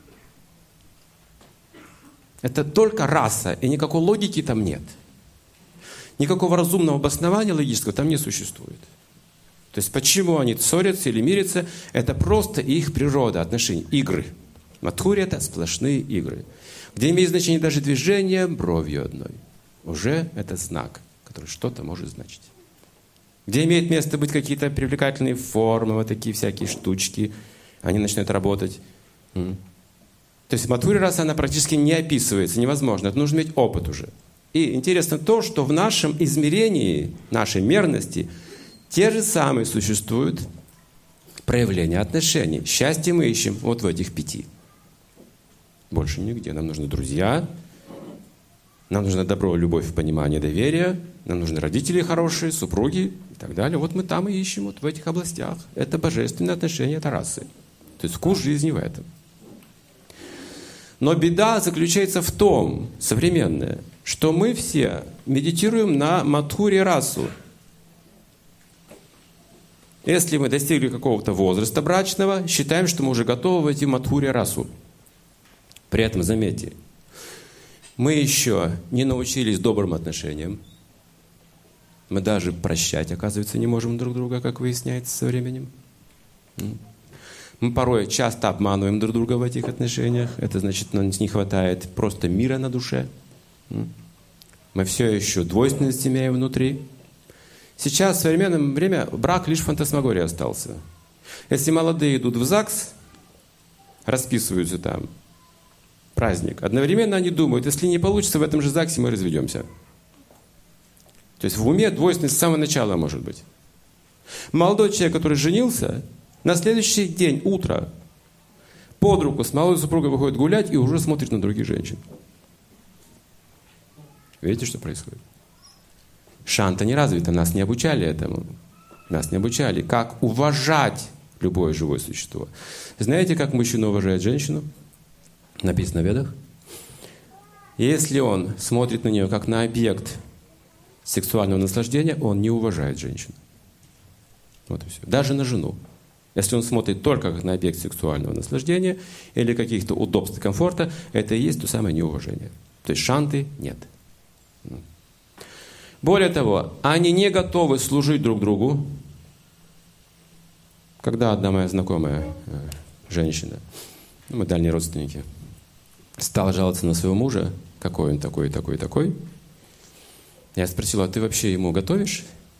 Это только раса, и никакой логики там нет. Никакого разумного обоснования логического там не существует. То есть почему они ссорятся или мирятся, это просто их природа, отношения, игры. Мадхурья — это сплошные игры. Где имеет значение даже движение бровью одной. Уже это знак, который что-то может значить. Где имеет место быть какие-то привлекательные формы, вот такие всякие штучки, они начинают работать. То есть мадхурья раса, она практически не описывается, невозможно. Это нужно иметь опыт уже. И интересно то, что в нашем измерении, нашей мерности, те же самые существуют проявления отношений. Счастье мы ищем вот в этих пяти. Больше нигде. Нам нужны друзья, нам нужно добро, любовь, понимание, доверие, нам нужны родители хорошие, супруги и так далее. Вот мы там и ищем, вот в этих областях. Это божественные отношения, это расы. То есть вкус жизни в этом. Но беда заключается в том, современная, что мы все медитируем на мадхурья расу. Если мы достигли какого-то возраста брачного, считаем, что мы уже готовы войти в мадхурья расу. При этом, заметьте, мы еще не научились добрым отношениям. Мы даже прощать, оказывается, не можем друг друга, как выясняется со временем. Мы порой часто обманываем друг друга в этих отношениях. Это значит, нам не хватает просто мира на душе. Мы все еще двойственность имеем внутри. Сейчас, в современное время, брак лишь фантасмагория остался. Если молодые идут в ЗАГС, расписываются там, праздник, одновременно они думают, если не получится в этом же ЗАГСе, мы разведемся. То есть в уме двойственность с самого начала может быть. Молодой человек, который женился, на следующий день, утро, под руку с молодой супругой выходит гулять и уже смотрит на других женщин. Видите, что происходит? Шанта не развита, нас не обучали этому. Нас не обучали, как уважать любое живое существо. Знаете, как мужчина уважает женщину? Написано в Ведах. Если он смотрит на нее как на объект сексуального наслаждения, он не уважает женщину. Вот и все. Даже на жену. Если он смотрит только как на объект сексуального наслаждения или каких-то удобств и комфорта, это и есть то самое неуважение. То есть шанты нет. Более того, они не готовы служить друг другу. Когда одна моя знакомая э, женщина, ну, мы дальние родственники, стала жаловаться на своего мужа, какой он такой, такой, такой, я спросила, а ты вообще ему готовишь?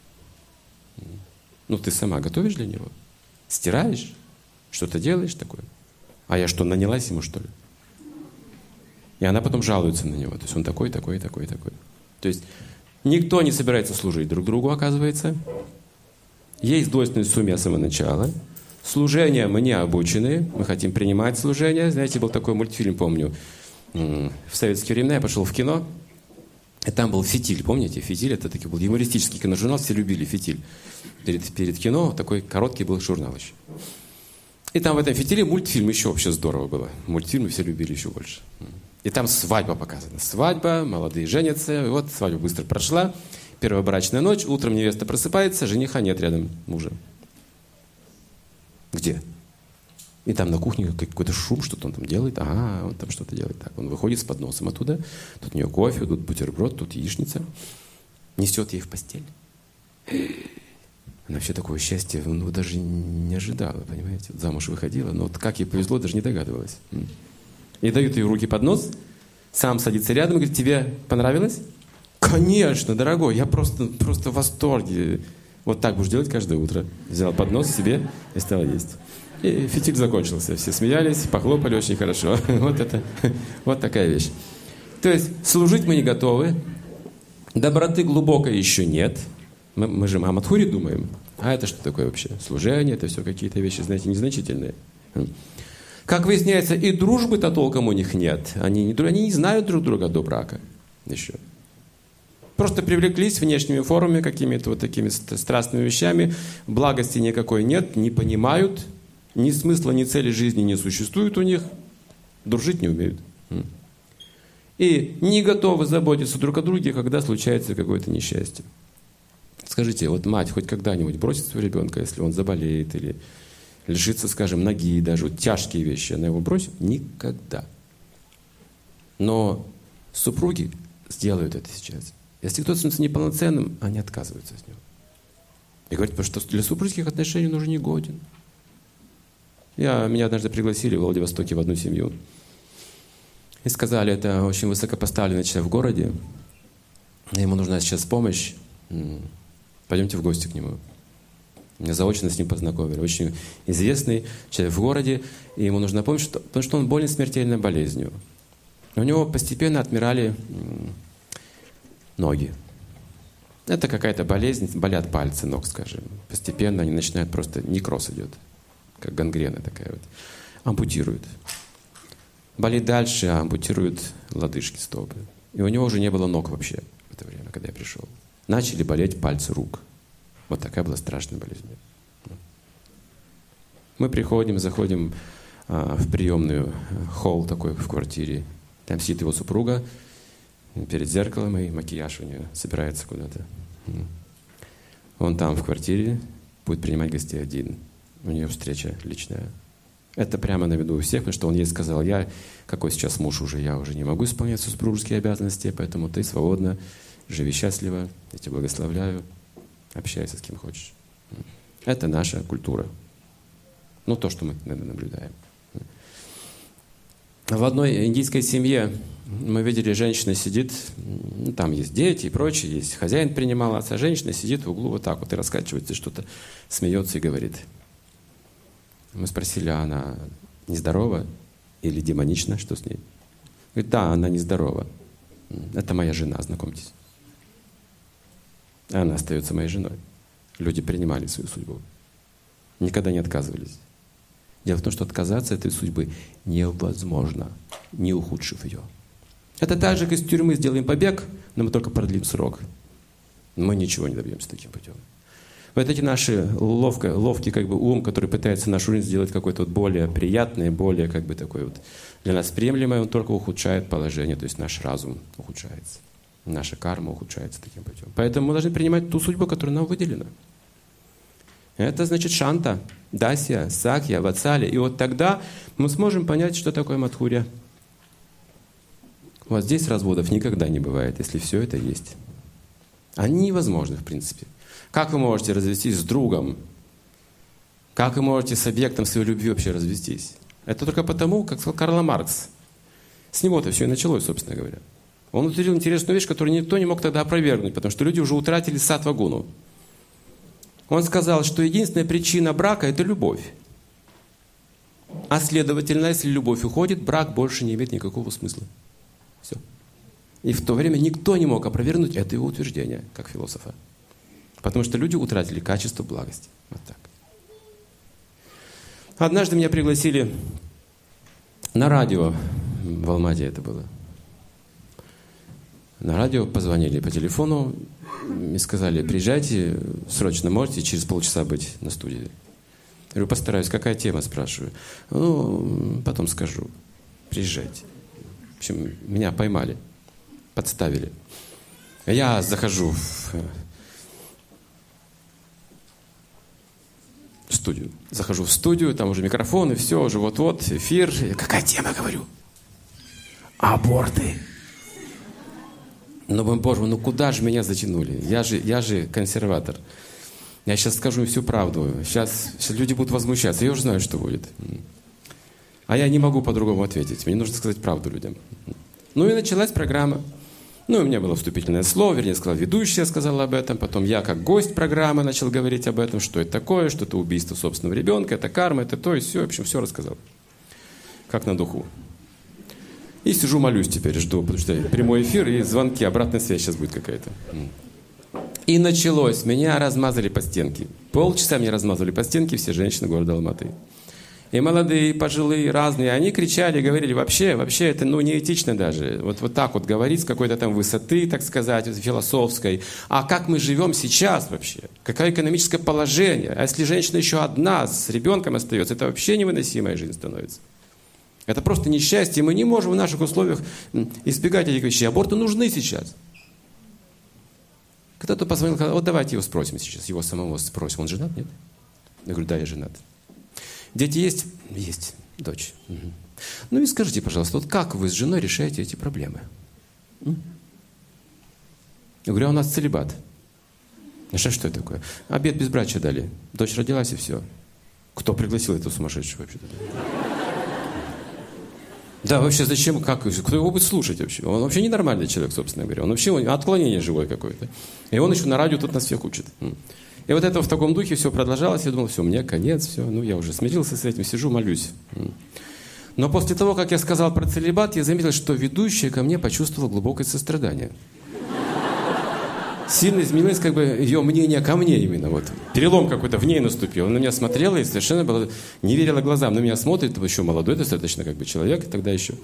Ну, ты сама готовишь для него? Стираешь? Что-то делаешь такое? А я что, нанялась ему, что ли? И она потом жалуется на него. То есть он такой, такой, такой, такой. То есть никто не собирается служить друг другу, оказывается. Есть двойственность в сумме с самого начала. Служение мы не обучены. Мы хотим принимать служение. Знаете, был такой мультфильм, помню, в советские времена я пошел в кино. И там был «Фитиль», помните? «Фитиль» — это такой был юмористический киножурнал, все любили «Фитиль». Перед, перед кино такой короткий был журнал еще. И там в этом «Фитиле» мультфильм еще вообще здорово было. Мультфильмы все любили еще больше. И там свадьба показана. Свадьба, молодые женятся. И вот свадьба быстро прошла. Первая брачная ночь. Утром невеста просыпается, жениха нет рядом мужа. Где? И там на кухне какой-то шум, что-то он там делает. Ага, он там что-то делает. Так, он выходит с подносом оттуда. Тут у нее кофе, тут бутерброд, тут яичница. Несет ей в постель. Она вообще такое счастье, ну, даже не ожидала, понимаете? Вот замуж выходила, но вот как ей повезло, даже не догадывалась. И дают ей в руки поднос, сам садится рядом и говорит, тебе понравилось? Конечно, дорогой, я просто, просто в восторге. Вот так будешь делать каждое утро. Взял поднос себе и стал есть. И фитиль закончился. Все смеялись, похлопали очень хорошо. Вот это, вот такая вещь. То есть служить мы не готовы. Доброты глубокой еще нет. Мы, мы же о Мадхуре думаем. А это что такое вообще? Служение, это все какие-то вещи, знаете, незначительные. Как выясняется, и дружбы-то толком у них нет. Они не, они не знают друг друга до брака еще. Просто привлеклись внешними формами, какими-то вот такими страстными вещами. Благости никакой нет, не понимают. Ни смысла, ни цели жизни не существует у них. Дружить не умеют. И не готовы заботиться друг о друге, когда случается какое-то несчастье. Скажите, вот мать хоть когда-нибудь бросит своего ребенка, если он заболеет или лишится, скажем, ноги, даже вот тяжкие вещи, она его бросит? Никогда. Но супруги сделают это сейчас. Если кто-то становится неполноценным, они отказываются от него. И говорят, потому что для супружеских отношений он уже не годен. Я, меня однажды пригласили в Владивостоке в одну семью. И сказали, это очень высокопоставленный человек в городе. Ему нужна сейчас помощь. Пойдемте в гости к нему. Меня заочно с ним познакомили. Очень известный человек в городе. И ему нужна помощь, потому что он болен смертельной болезнью. У него постепенно отмирали ноги. Это какая-то болезнь, болят пальцы ног, скажем. Постепенно они начинают просто, некроз идет, как гангрена такая вот. Ампутируют. Болит дальше, а ампутируют лодыжки, стопы. И у него уже не было ног вообще в это время, когда я пришел. Начали болеть пальцы рук. Вот такая была страшная болезнь. Мы приходим, заходим а, в приемную, холл такой в квартире. Там сидит его супруга перед зеркалом, и макияж у нее собирается куда-то. Он там в квартире будет принимать гостей один. У нее встреча личная. Это прямо на виду у всех, потому что он ей сказал, я, какой сейчас муж уже, я уже не могу исполнять супружеские обязанности, поэтому ты свободно, живи счастливо, я тебя благословляю, общайся с кем хочешь. Это наша культура. Ну, то, что мы наблюдаем. В одной индийской семье мы видели, женщина сидит, ну, там есть дети и прочее, есть хозяин принимал отца, женщина сидит в углу вот так вот и раскачивается, что-то смеется и говорит. Мы спросили, а она нездорова или демонична, что с ней? Говорит, да, она нездорова. Это моя жена, знакомьтесь. Она остается моей женой. Люди принимали свою судьбу. Никогда не отказывались. Дело в том, что отказаться от этой судьбы невозможно, не ухудшив ее. Это так же, как из тюрьмы сделаем побег, но мы только продлим срок. Мы ничего не добьемся таким путем. Вот эти наши ловко, ловкий как бы ум, который пытается нашу жизнь сделать какой-то вот более приятной, более как бы такой вот для нас приемлемой, он только ухудшает положение, то есть наш разум ухудшается. Наша карма ухудшается таким путем. Поэтому мы должны принимать ту судьбу, которая нам выделена. Это значит шанта, дасья, сакья, ватсали. И вот тогда мы сможем понять, что такое мадхурья. Вот здесь разводов никогда не бывает, если все это есть. Они невозможны, в принципе. Как вы можете развестись с другом? Как вы можете с объектом своей любви вообще развестись? Это только потому, как сказал Карл Маркс. С него-то все и началось, собственно говоря. Он утвердил интересную вещь, которую никто не мог тогда опровергнуть, потому что люди уже утратили саттва-гуну. Он сказал, что единственная причина брака – это любовь. А следовательно, если любовь уходит, брак больше не имеет никакого смысла. Все. И в то время никто не мог опровергнуть это его утверждение, как философа. Потому что люди утратили качество благости. Вот так. Однажды меня пригласили на радио, в Алмате это было. На радио позвонили по телефону и сказали: приезжайте, срочно можете через полчаса быть на студии. Я говорю: постараюсь. Какая тема, спрашиваю. Ну, потом скажу. Приезжайте. В общем, меня поймали, подставили. Я захожу в в студию. Захожу в студию, там уже микрофон, и все, уже вот-вот, эфир. Я: какая тема, говорю? Аборты. Ну, боже мой, ну куда же меня затянули? Я же, я же консерватор. Я сейчас скажу им всю правду. Сейчас, сейчас люди будут возмущаться. Я уже знаю, что будет. А я не могу по-другому ответить. Мне нужно сказать правду людям. Ну и началась программа. Ну, у меня было вступительное слово, вернее, сказала ведущая, сказала об этом. Потом я, как гость программы, начал говорить об этом, что это такое, что это убийство собственного ребенка, это карма, это то и все. В общем, все рассказал. Как на духу. И сижу, молюсь теперь, жду, потому что прямой эфир и звонки, обратная связь сейчас будет какая-то. И началось. Меня размазали по стенке. Полчаса меня размазывали по стенке все женщины города Алматы. И молодые, и пожилые, разные. Они кричали, говорили: вообще, вообще это ну, неэтично даже. Вот, вот так вот говорить с какой-то там высоты, так сказать, философской. А как мы живем сейчас вообще? Какое экономическое положение? А если женщина еще одна с ребенком остается, это вообще невыносимая жизнь становится. Это просто несчастье. Мы не можем в наших условиях избегать этих вещей. Аборты нужны сейчас. Кто-то позвонил, сказал: вот давайте его спросим сейчас. Его самого спросим. Он женат, нет? Я говорю: да, я женат. Дети есть? Есть. Дочь. Угу. Ну и скажите, пожалуйста, вот как вы с женой решаете эти проблемы? М? Я говорю: а у нас целибат. А что, что это такое? Обет безбрачия дали. Дочь родилась и все. Кто пригласил этого сумасшедшего вообще-то? Да, вообще зачем, как, кто его будет слушать вообще? Он вообще ненормальный человек, собственно говоря. Он вообще отклонение живое какое-то. И он еще на радио тут нас всех учит. И вот это в таком духе все продолжалось. Я думал: все, мне конец, все. Ну, я уже смирился с этим, сижу, молюсь. Но после того, как я сказал про целибат, я заметил, что ведущая ко мне почувствовала глубокое сострадание. Сильно изменилось как бы ее мнение ко мне именно. Вот. Перелом какой-то в ней наступил. Она на меня смотрела и совершенно было, не верила глазам. На меня смотрит, еще молодой достаточно как бы человек тогда еще.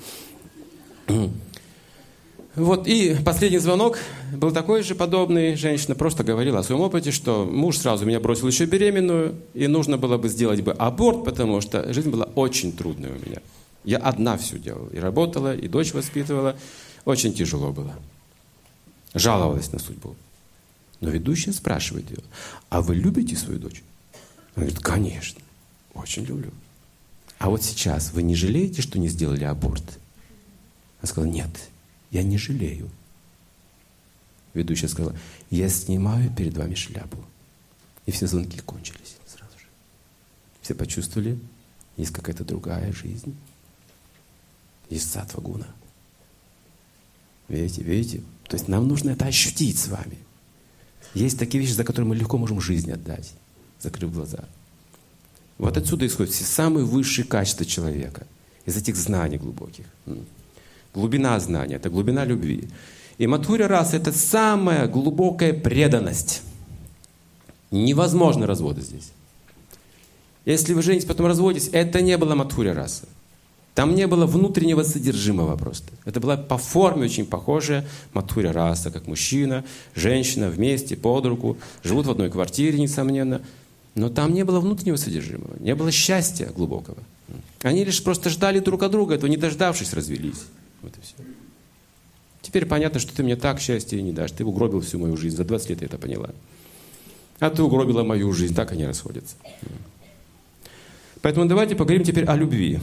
Вот, и последний звонок был такой же подобный. Женщина просто говорила о своем опыте, что муж сразу меня бросил еще беременную, и нужно было бы сделать бы аборт, потому что жизнь была очень трудная у меня. Я одна все делала. И работала, и дочь воспитывала. Очень тяжело было. Жаловалась на судьбу. Но ведущая спрашивает ее: а вы любите свою дочь? Она говорит: конечно, очень люблю. А вот сейчас вы не жалеете, что не сделали аборт? Она сказала: нет, я не жалею. Ведущая сказала: я снимаю перед вами шляпу. И все звонки кончились сразу же. Все почувствовали, есть какая-то другая жизнь. Есть саттва-гуна. Видите, видите? То есть нам нужно это ощутить с вами. Есть такие вещи, за которые мы легко можем жизнь отдать, закрыв глаза. Вот отсюда исходят все самые высшие качества человека. Из этих знаний глубоких. Глубина знания — это глубина любви. И Мадхурья раса — это самая глубокая преданность. Невозможно развода здесь. Если вы женитесь, потом разводитесь, это не была Мадхурья раса. Там не было внутреннего содержимого просто. Это была по форме очень похожая Мадхурья раса, как мужчина, женщина вместе, под руку, живут в одной квартире, несомненно. Но там не было внутреннего содержимого, не было счастья глубокого. Они лишь просто ждали друг от друга, этого не дождавшись, развелись. Вот и все. Теперь понятно, что ты мне так счастья не дашь. Ты угробил всю мою жизнь. За двадцать лет я это поняла. А ты угробила мою жизнь. Так они расходятся. Поэтому давайте поговорим теперь о любви.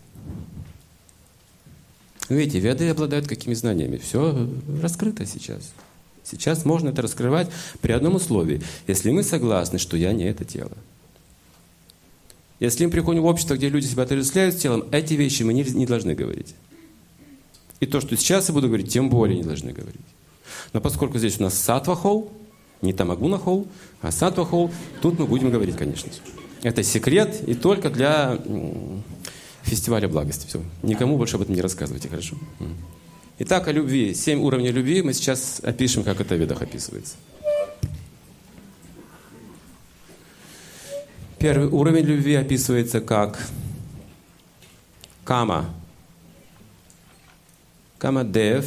Видите, веды обладают какими знаниями? Все раскрыто сейчас. Сейчас можно это раскрывать при одном условии. Если мы согласны, что я не это тело. Если мы приходим в общество, где люди себя отождествляют с телом, эти вещи мы не, не должны говорить. И то, что сейчас я буду говорить, тем более не должны говорить. Но поскольку здесь у нас саттва-холл, не тамагуна-холл, а саттва-холл, тут мы будем говорить, конечно. Это секрет и только для фестиваля благости. Все. Никому больше об этом не рассказывайте, хорошо? Итак, о любви. Семь уровней любви. Мы сейчас опишем, как это в ведах описывается. Первый уровень любви описывается как кама. Камадев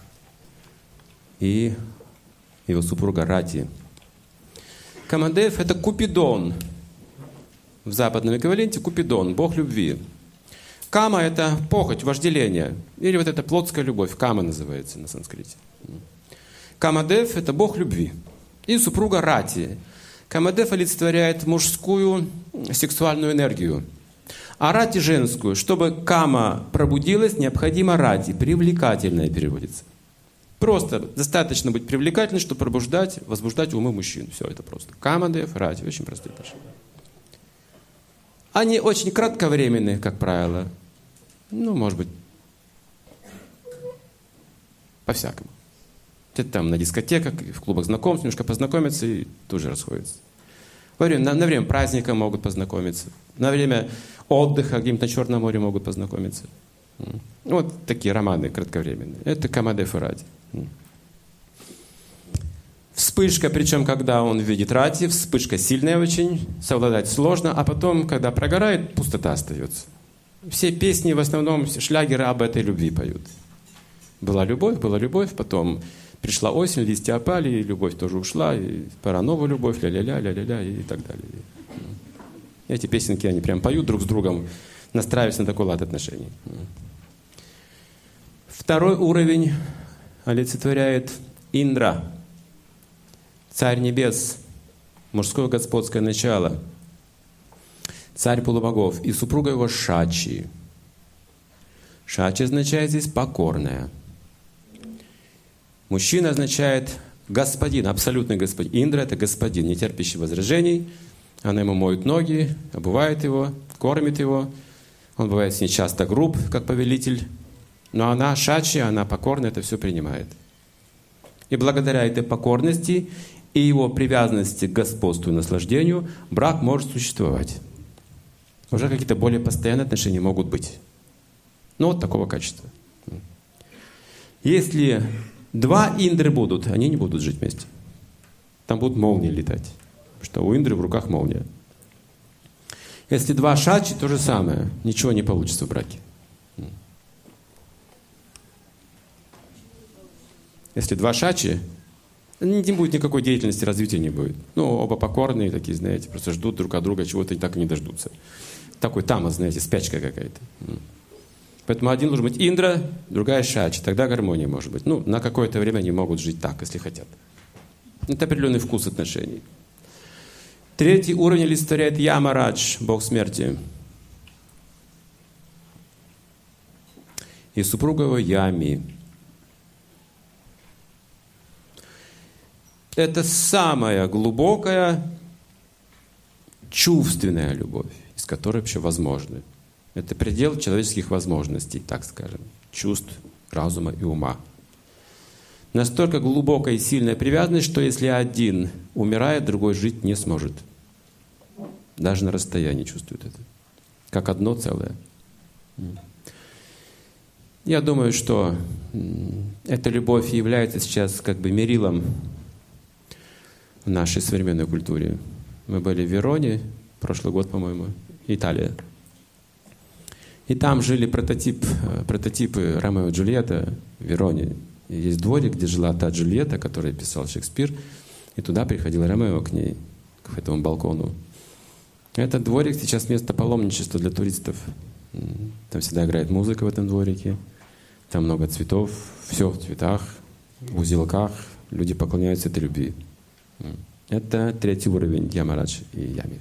и его супруга Рати. Камадев — это Купидон. В западном эквиваленте Купидон, бог любви. Кама — это похоть, вожделение. Или вот эта плотская любовь. Кама называется на санскрите. Камадев — это бог любви. И супруга Рати. Камадев олицетворяет мужскую сексуальную энергию. А рати женскую. Чтобы кама пробудилась, необходимо рати. Привлекательная переводится. Просто достаточно быть привлекательной, чтобы пробуждать, возбуждать умы мужчин. Все это просто. Камадев, рати. Очень простые отношения. Они очень кратковременные, как правило. Ну, может быть, по-всякому. Где-то там на дискотеках, в клубах знакомств немножко познакомятся и тут же расходятся. Во время, на, на время праздника могут познакомиться. На время отдыха где-нибудь на Черном море могут познакомиться. Вот такие романы кратковременные. Это Камадев и Рати. Вспышка, причем когда он видит Рати, вспышка сильная очень, совладать сложно, а потом, когда прогорает, пустота остается. Все песни, в основном, все шлягеры об этой любви поют. Была любовь, была любовь, потом пришла осень, листья опали, и любовь тоже ушла, и пора новую любовь, ля-ля-ля, ля-ля-ля, и так далее. Эти песенки, они прям поют друг с другом, настраиваясь на такой лад отношений. Второй уровень олицетворяет Индра, царь небес, мужское господское начало, царь полубогов, и супруга его Шачи. Шачи означает здесь покорная. Мужчина означает господин, абсолютный господин. Индра — это господин, не терпящий возражений. Она ему моет ноги, обувает его, кормит его. Он бывает с ней часто груб, как повелитель. Но она Шачи, она покорная, это все принимает. И благодаря этой покорности и его привязанности к господству и наслаждению брак может существовать. Уже какие-то более постоянные отношения могут быть. Ну, вот такого качества. Если два Индры будут, они не будут жить вместе. Там будут молнии летать. Потому что у Индры в руках молния. Если два Шачи, то же самое. Ничего не получится в браке. Если два Шачи, не будет никакой деятельности, развития не будет. Ну, оба покорные такие, знаете, просто ждут друг от друга, чего-то и так и не дождутся. Такой тамас, знаете, спячка какая-то. Поэтому один должен быть Индра, другая Шачи. Тогда гармония может быть. Ну, на какое-то время они могут жить так, если хотят. Это определенный вкус отношений. Третий уровень олицетворяет Ямарадж, бог смерти. И супруга его Ями. Это самая глубокая чувственная любовь, из которой вообще возможны. Это предел человеческих возможностей, так скажем, чувств, разума и ума. Настолько глубокая и сильная привязанность, что если один умирает, другой жить не сможет. Даже на расстоянии чувствует это. Как одно целое. Я думаю, что эта любовь является сейчас как бы мерилом в нашей современной культуре. Мы были в Вероне прошлый год, по-моему, Италия. И там жили прототип, прототипы Ромео и Джульетта в Вероне. И есть дворик, где жила та Джульетта, которую писал Шекспир. И туда приходил Ромео к ней, к этому балкону. Этот дворик сейчас место паломничества для туристов. Там всегда играет музыка в этом дворике. Там много цветов, все в цветах, в узелках. Люди поклоняются этой любви. Это третий уровень Ямарадж и Ями.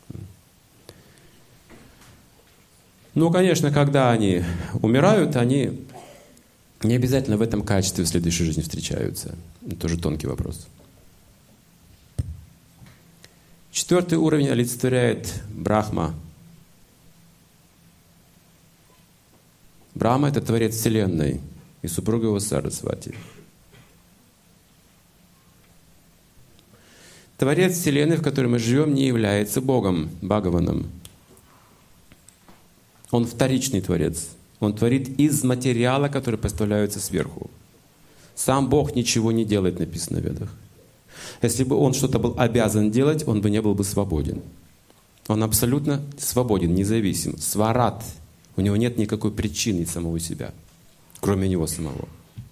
Ну, конечно, когда они умирают, они не обязательно в этом качестве в следующей жизни встречаются. Это тоже тонкий вопрос. Четвертый уровень олицетворяет Брахма. Брахма — это Творец Вселенной и супруга его Сарасвати. Творец Вселенной, в которой мы живем, не является Богом, Бхагаваном. Он вторичный Творец. Он творит из материала, который поставляется сверху. Сам Бог ничего не делает, написано в Ведах. Если бы Он что-то был обязан делать, Он бы не был бы свободен. Он абсолютно свободен, независим. Сварат. У Него нет никакой причины самого себя, кроме Него самого.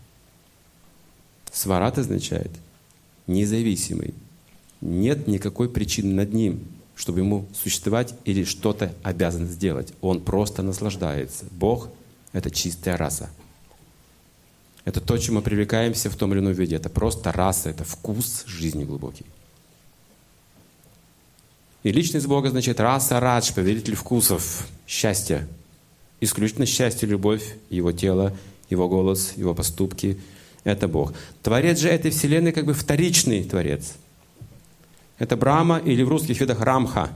Сварат означает независимый. Нет никакой причины над Ним, чтобы Ему существовать или что-то обязан сделать. Он просто наслаждается. Бог — это чистая раса. Это то, чем мы привлекаемся в том или ином виде. Это просто раса, это вкус жизни глубокий. И личность Бога значит раса радж, повелитель вкусов, счастья. Исключительно счастье, любовь, Его тело, Его голос, Его поступки — это Бог. Творец же этой вселенной как бы вторичный Творец. Это Брахма, или в русских видах Рамха.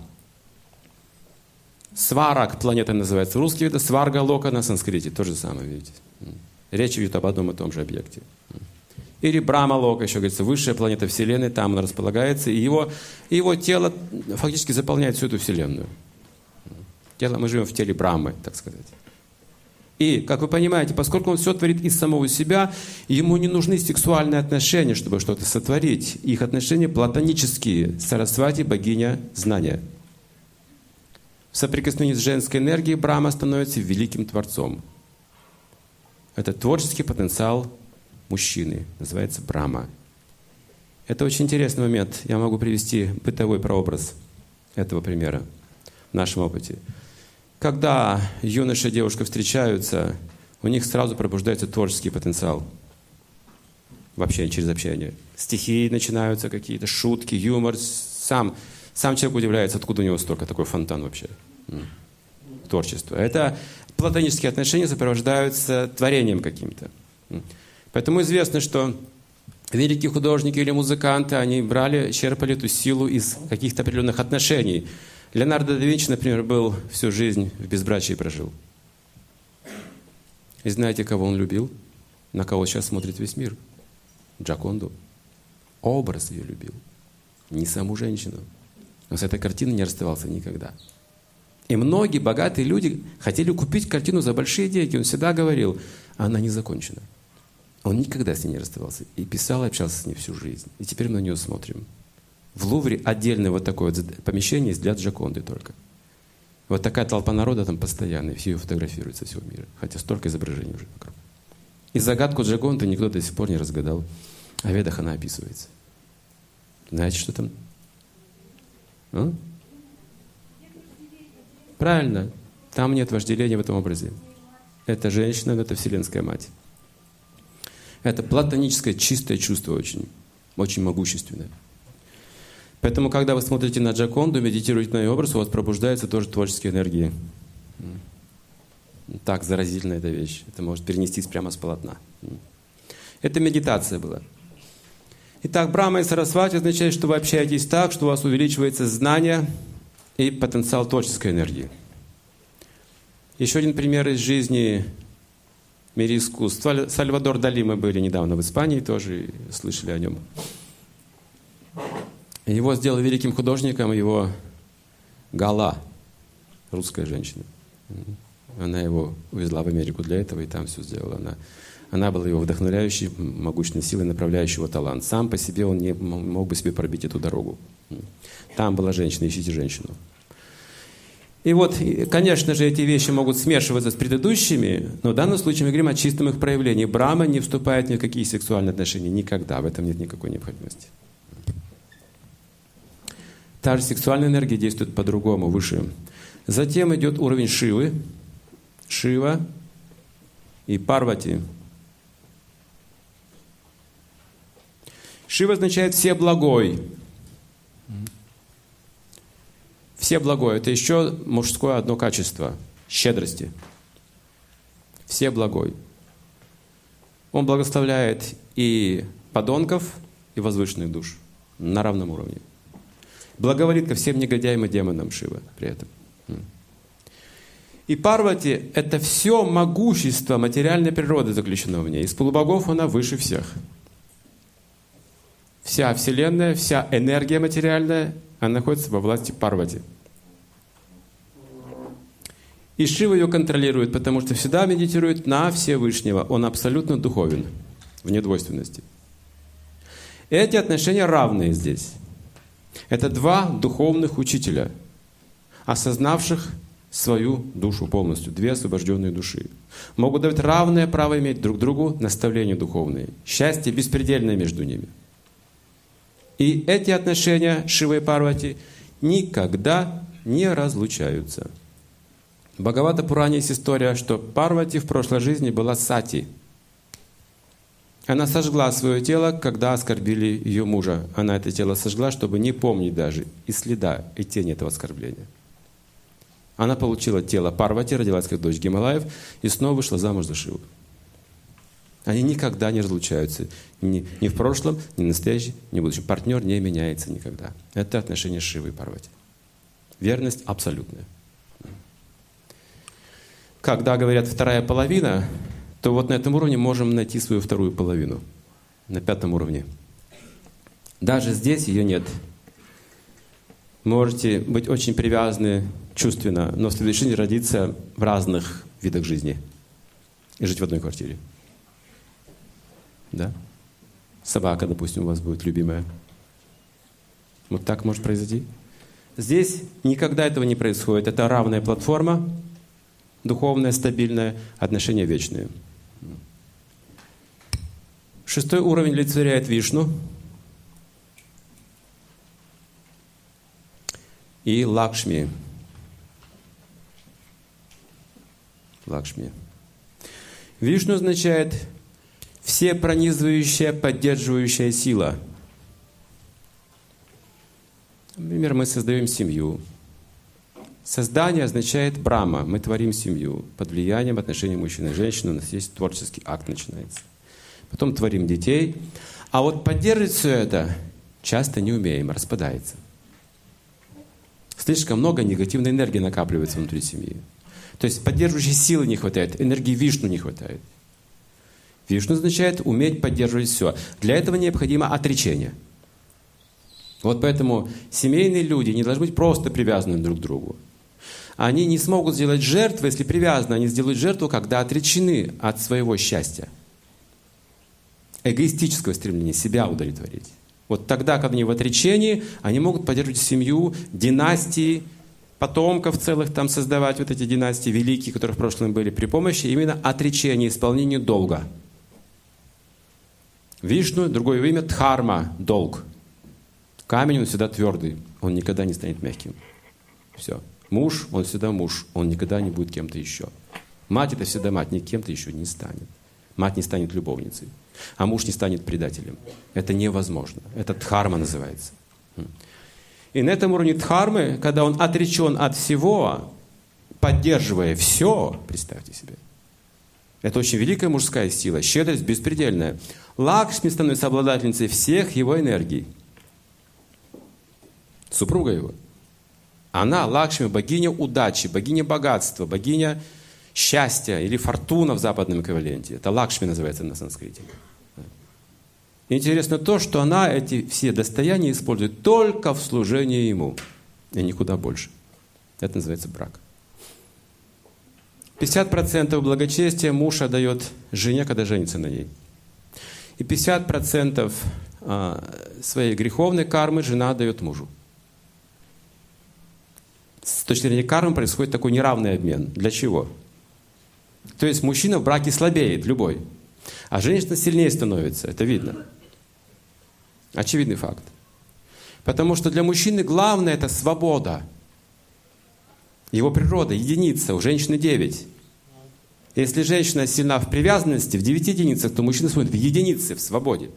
Сварак планета называется. В русских видах Сварга Лока на санскрите. То же самое, видите. Речь идет об одном и том же объекте. Или Брахма Лока, еще говорится, высшая планета Вселенной, там она располагается, и его, его тело фактически заполняет всю эту Вселенную. Тело, мы живем в теле Брахмы, так сказать. И, как вы понимаете, поскольку он все творит из самого себя, ему не нужны сексуальные отношения, чтобы что-то сотворить. Их отношения платонические. Сарасвати — богиня знания. В соприкосновении с женской энергией Брахма становится великим творцом. Это творческий потенциал мужчины. Называется Брахма. Это очень интересный момент. Я могу привести бытовой прообраз этого примера в нашем опыте. Когда юноша и девушка встречаются, у них сразу пробуждается творческий потенциал. В общении, через общение. Стихи начинаются какие-то, шутки, юмор. Сам, сам человек удивляется, откуда у него столько, такой фонтан вообще. Творчество. Это платонические отношения сопровождаются творением каким-то. Поэтому известно, что великие художники или музыканты, они брали, черпали эту силу из каких-то определенных отношений. Леонардо да Винчи, например, был всю жизнь в безбрачии прожил. И знаете, кого он любил? На кого сейчас смотрит весь мир? Джоконду. Образ ее любил. Не саму женщину. Он с этой картиной не расставался никогда. И многие богатые люди хотели купить картину за большие деньги. Он всегда говорил, она не закончена. Он никогда с ней не расставался. И писал, и общался с ней всю жизнь. И теперь мы на нее смотрим. В Лувре отдельное вот такое вот помещение есть для Джоконды только. Вот такая толпа народа там постоянно, и все ее фотографируют со всего мира. Хотя столько изображений уже вокруг. И загадку Джоконды никто до сих пор не разгадал. А в Ведах она описывается. Знаете, что там? А? Правильно. Там нет вожделения в этом образе. Это женщина, это Вселенская Мать. Это платоническое, чистое чувство очень, очень могущественное. Поэтому, когда вы смотрите на Джоконду, медитируете на ее образ, у вас пробуждаются тоже творческие энергии. Так заразительная эта вещь. Это может перенестись прямо с полотна. Это медитация была. Итак, Брахма и Сарасвати означает, что вы общаетесь так, что у вас увеличивается знание и потенциал творческой энергии. Еще один пример из жизни в мире искусств. Сальвадор Дали, мы были недавно в Испании тоже, слышали о нем. Его сделали великим художником его Гала, русская женщина. Она его увезла в Америку для этого, и там все сделала. Она, она была его вдохновляющей, могущественной силой, направляющей его талант. Сам по себе он не мог бы себе пробить эту дорогу. Там была женщина, ищите женщину. И вот, конечно же, эти вещи могут смешиваться с предыдущими, но в данном случае мы говорим о чистом их проявлении. Брахма не вступает ни в какие сексуальные отношения никогда, в этом нет никакой необходимости. Та же сексуальная энергия действует по-другому, выше. Затем идет уровень Шивы, Шива и Парвати. Шива означает «всеблагой». Всеблагой — это еще мужское одно качество — щедрости. Всеблагой. Он благословляет и подонков, и возвышенных душ на равном уровне. Благоволит ко всем негодяям и демонам Шива при этом. И Парвати — это все могущество материальной природы заключено в ней. Из полубогов она выше всех. Вся Вселенная, вся энергия материальная, она находится во власти Парвати. И Шива ее контролирует, потому что всегда медитирует на Всевышнего. Он абсолютно духовен, в недвойственности. Эти отношения равные здесь. Это два духовных учителя, осознавших свою душу полностью, две освобожденные души. Могут давать равное право иметь друг другу наставления духовные. Счастье беспредельное между ними. И эти отношения Шивы и Парвати никогда не разлучаются. В Бхагавата Пуране есть история, что Парвати в прошлой жизни была Сати. Она сожгла свое тело, когда оскорбили ее мужа. Она это тело сожгла, чтобы не помнить даже и следа, и тени этого оскорбления. Она получила тело Парвати, родилась как дочь Гималаев, и снова вышла замуж за Шиву. Они никогда не разлучаются. Ни, ни в прошлом, ни в настоящем, ни в будущем. Партнер не меняется никогда. Это отношение Шивы и Парвати. Верность абсолютная. Когда говорят «вторая половина», то вот на этом уровне можем найти свою вторую половину. На пятом уровне. Даже здесь ее нет. Можете быть очень привязаны чувственно, но в следующей жизни родиться в разных видах жизни и жить в одной квартире. Да? Собака, допустим, у вас будет любимая. Вот так может произойти. Здесь никогда этого не происходит. Это равная платформа, духовная, стабильная, отношения вечные. Шестой уровень олицетворяет Вишну и Лакшми. Лакшми. Вишну означает всепронизывающая, поддерживающая сила. Например, мы создаем семью. Создание означает Брахма. Мы творим семью. Под влиянием отношений мужчины и женщины у нас есть творческий акт начинается. Потом творим детей. А вот поддерживать все это часто не умеем, распадается. Слишком много негативной энергии накапливается внутри семьи. То есть поддерживающей силы не хватает, энергии Вишну не хватает. Вишну означает уметь поддерживать все. Для этого необходимо отречение. Вот поэтому семейные люди не должны быть просто привязаны друг к другу. Они не смогут сделать жертву, если привязаны. Они сделают жертву, когда отречены от своего счастья. Эгоистического стремления себя удовлетворить. Вот тогда, когда они в отречении, они могут поддерживать семью, династии, потомков целых там создавать, вот эти династии великие, которые в прошлом были, при помощи именно отречения, исполнения долга. Вишну, другое имя Дхарма, долг. Камень, он всегда твердый, он никогда не станет мягким. Все. Муж, он всегда муж, он никогда не будет кем-то еще. Мать — это всегда мать, ни кем-то еще не станет. Мать не станет любовницей, а муж не станет предателем. Это невозможно. Это дхарма называется. И на этом уровне дхармы, когда он отречен от всего, поддерживая все, представьте себе, это очень великая мужская сила, щедрость беспредельная. Лакшми становится обладательницей всех его энергий. Супруга его. Она, Лакшми, богиня удачи, богиня богатства, богиня счастья или фортуна в западном эквиваленте. Это Лакшми называется на санскрите. Интересно то, что она эти все достояния использует только в служении ему, и никуда больше. Это называется брак. пятьдесят процентов благочестия муж отдает жене, когда женится на ней. И пятьдесят процентов своей греховной кармы жена отдает мужу. С точки зрения кармы происходит такой неравный обмен. Для чего? То есть мужчина в браке слабеет, любой. А женщина сильнее становится. Это видно. Очевидный факт. Потому что для мужчины главное — это свобода. Его природа — единица, у женщины девять. Если женщина сильна в привязанности, в девяти единицах, то мужчина смотрит в единице, в свободе.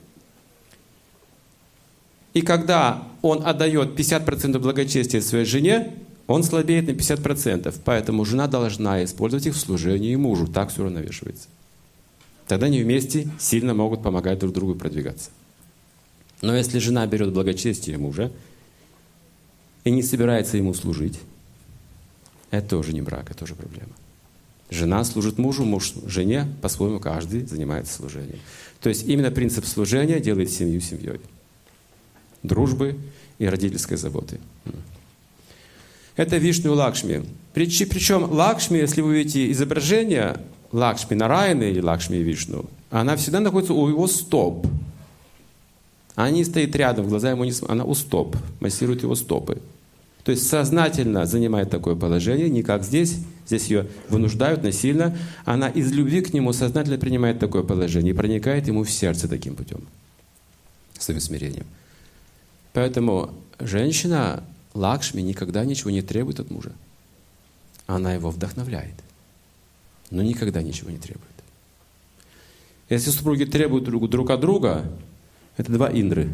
И когда он отдает пятьдесят процентов благочестия своей жене, он слабеет на пятьдесят процентов. Поэтому жена должна использовать их в служении мужу. Так все уравновешивается. Тогда они вместе сильно могут помогать друг другу продвигаться. Но если жена берет благочестие мужа и не собирается ему служить, это тоже не брак, это тоже проблема. Жена служит мужу, муж жене, по-своему каждый занимается служением. То есть именно принцип служения делает семью семьей. Дружбы и родительской заботы. Это Вишну Лакшми. Причем Лакшми, если вы видите изображение Лакшми Нараяны или Лакшми Вишну, она всегда находится у его стоп. Она не стоит рядом, в глаза ему не смотрит, она у стоп, массирует его стопы. То есть сознательно занимает такое положение, не как здесь, здесь ее вынуждают насильно, она из любви к нему сознательно принимает такое положение и проникает ему в сердце таким путем, своим смирением. Поэтому женщина Лакшми никогда ничего не требует от мужа. Она его вдохновляет, но никогда ничего не требует. Если супруги требуют друг, друг от друга, это два индры.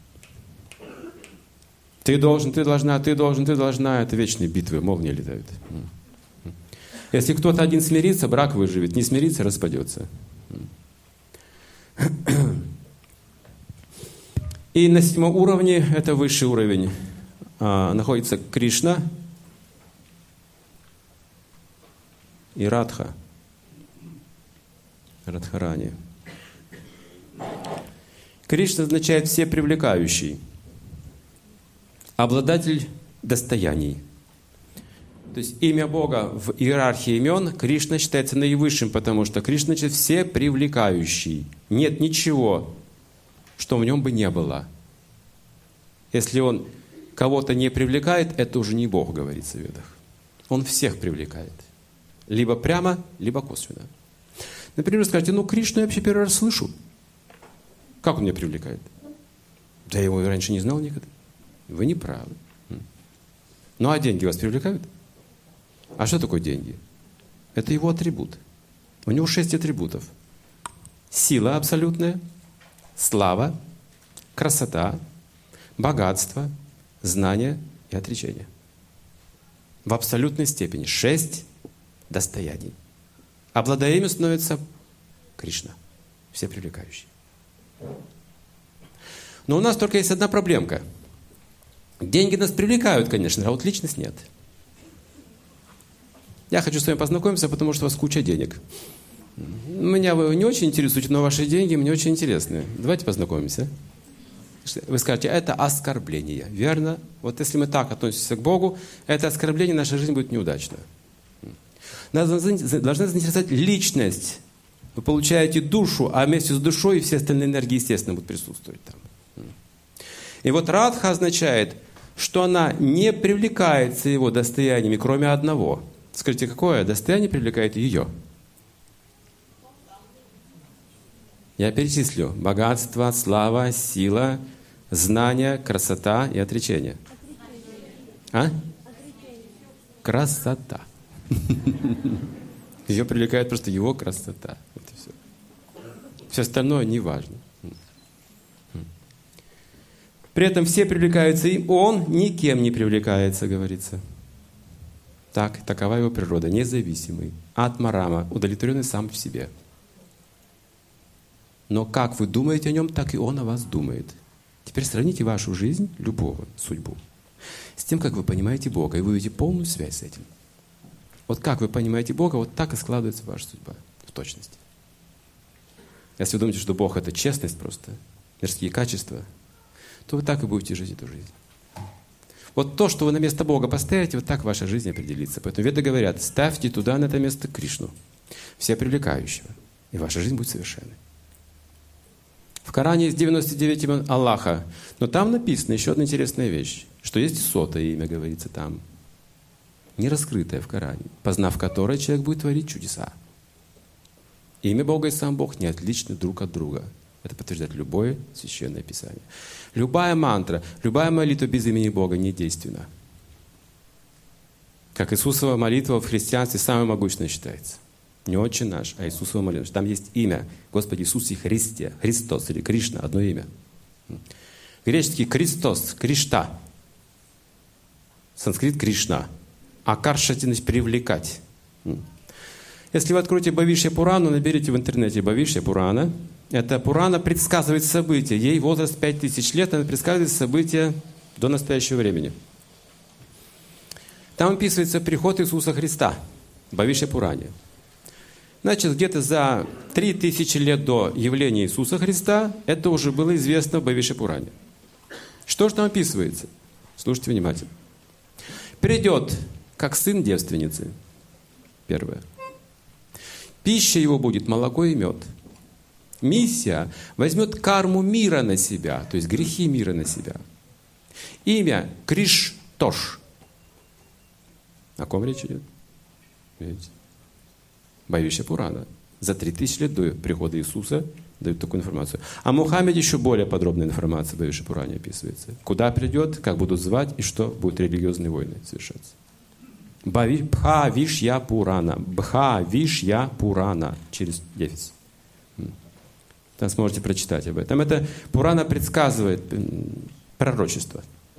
Ты должен, ты должна, ты должен, ты должна. Это вечные битвы, молнии летают. Если кто-то один смирится, брак выживет. Не смирится, распадется. И на седьмом уровне, это высший уровень, находится Кришна и Радха. Радхарани. Кришна означает «все привлекающий», обладатель достояний. То есть имя Бога в иерархии имен Кришна считается наивысшим, потому что Кришна значит «все привлекающий». Нет ничего, что в нем бы не было. Если он кого-то не привлекает, это уже не Бог, говорится в Ведах. Он всех привлекает. Либо прямо, либо косвенно. Например, скажете, ну Кришну я вообще первый раз слышу. Как он меня привлекает? Да я его раньше не знал никогда. Вы не правы. Ну а деньги вас привлекают? А что такое деньги? Это его атрибут. У него шесть атрибутов. Сила абсолютная, слава, красота, богатство, знание и отречение. В абсолютной степени. Шесть достояний. Обладая ими становится Кришна. Все привлекающие. Но у нас только есть одна проблемка. Деньги нас привлекают, конечно, а вот личность нет. Я хочу с вами познакомиться, потому что у вас куча денег. Меня вы не очень интересуете, но ваши деньги мне очень интересны. Давайте познакомимся. Вы скажете, это оскорбление. Верно? Вот если мы так относимся к Богу, это оскорбление, наша жизнь будет неудачна. Нас должна заинтересовать личность. Вы получаете душу, а вместе с душой все остальные энергии, естественно, будут присутствовать там. И вот Радха означает, что она не привлекается его достояниями, кроме одного. Скажите, какое достояние привлекает ее? Я перечислю. Богатство, слава, сила, знание, красота и отречение. А? Красота. Ее привлекает просто его красота. Это все. Все остальное не важно. При этом все привлекаются им, он никем не привлекается, говорится. Так, такова его природа, независимый, атмарама, удовлетворенный сам в себе. Но как вы думаете о нем, так и он о вас думает. Теперь сравните вашу жизнь, любого, судьбу, с тем, как вы понимаете Бога, и вы увидите полную связь с этим. Вот как вы понимаете Бога, вот так и складывается ваша судьба в точности. Если вы думаете, что Бог — это честность просто, мирские качества, то вы так и будете жить эту жизнь. Вот то, что вы на место Бога поставите, вот так ваша жизнь определится. Поэтому веды говорят, ставьте туда, на это место, Кришну, все привлекающего, и ваша жизнь будет совершенной. В Коране есть девяносто девять имен Аллаха, но там написано еще одна интересная вещь, что есть сотое имя, говорится там. не раскрытое в Коране, познав которое, человек будет творить чудеса. Имя Бога и сам Бог не отличны друг от друга. Это подтверждает любое священное писание. Любая мантра, любая молитва без имени Бога не действенна. Как Иисусова молитва в христианстве самая могущественная считается. Не Отче наш, а Иисусова молитва. Там есть имя. Господи Иисусе Христе. Христос или Кришна. Одно имя. Греческий Христос, Кришта. Санскрит Кришна. А каршати, значит, привлекать. Если вы откроете Бхавишья Пурану, наберите в интернете Бхавишья Пурана. Это Пурана предсказывает события. Ей возраст пять тысяч лет, она предсказывает события до настоящего времени. Там описывается приход Иисуса Христа. В Бхавишья Пуране. Значит, где-то за три тысячи лет до явления Иисуса Христа это уже было известно в Бхавишья Пуране. Что же там описывается? Слушайте внимательно. Придет, как сын девственницы. Первое. Пища его будет молоко и мед. Миссия возьмет карму мира на себя, то есть грехи мира на себя. Имя Криштош. О ком речь идет? Видите? Бхавишья Пурана. За три тысячи лет до прихода Иисуса дают такую информацию. О Мухаммеде еще более подробная информация в Бхавишья Пуране описывается. Куда придет, как будут звать и что будут религиозные войны совершаться. Бхавишья Пурана. Бхавишья Пурана. Через дефис. Там сможете прочитать об этом. Это Пурана предсказывает пророчество.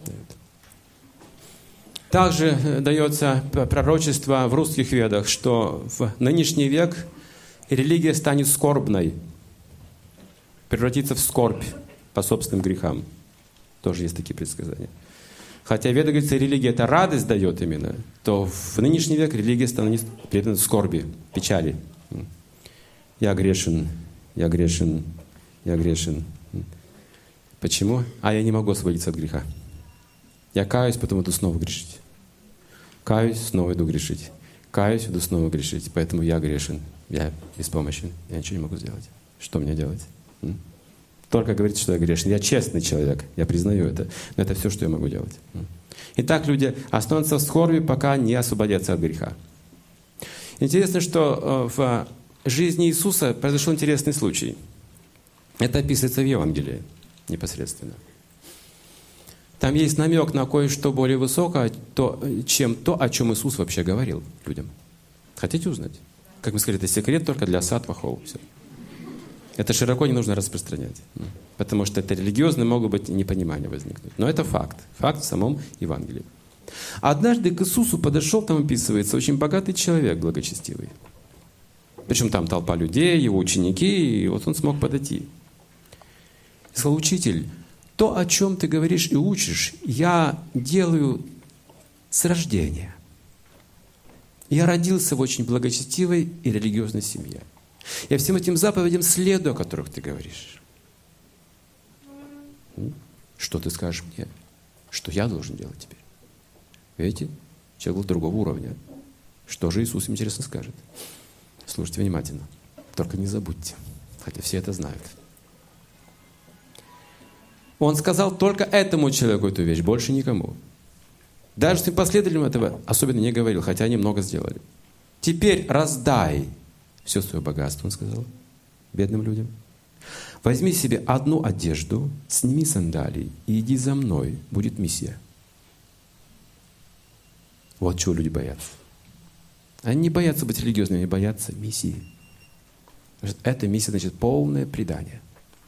Также дается пророчество в русских ведах, что в нынешний век религия станет скорбной, превратится в скорбь по собственным грехам. Тоже есть такие предсказания. Хотя веда говорится, религия это радость дает именно, то в нынешний век религия станет предметом скорби, печали. Я грешен, я грешен, я грешен. Почему? А я не могу освободиться от греха. Я каюсь, потом иду снова грешить. Каюсь, снова иду грешить. Каюсь, иду снова грешить. Поэтому я грешен. Я беспомощен. Я ничего не могу сделать. Что мне делать? М? Только говорить, что я грешен. Я честный человек. Я признаю это. Но это все, что я могу делать. М? Итак, люди останутся в скорби, пока не освободятся от греха. Интересно, что в жизни Иисуса произошел интересный случай. Это описывается в Евангелии непосредственно. Там есть намек на кое-что более высокое, то, чем то, о чем Иисус вообще говорил людям. Хотите узнать? Как мы сказали, это секрет только для саттва хол. Все. Это широко не нужно распространять. Потому что это религиозно могут быть непонимания возникнуть. Но это факт. Факт в самом Евангелии. Однажды к Иисусу подошел, там описывается, очень богатый человек, благочестивый. Причем там толпа людей, его ученики, и вот он смог подойти. И сказал: учитель, то, о чем ты говоришь и учишь, я делаю с рождения. Я родился в очень благочестивой и религиозной семье. Я всем этим заповедям следую, о которых ты говоришь. Что ты скажешь мне? Что я должен делать теперь? Видите? Человек был другого уровня. Что же Иисус, интересно, скажет? Слушайте внимательно. Только не забудьте. Хотя все это знают. Он сказал только этому человеку эту вещь, больше никому. Даже своим последователям этого особенно не говорил, хотя они много сделали. Теперь раздай все свое богатство, он сказал, бедным людям. Возьми себе одну одежду, сними сандалии и иди за мной, будет миссия. Вот чего люди боятся. Они не боятся быть религиозными, они боятся миссии. Эта миссия значит полное предание.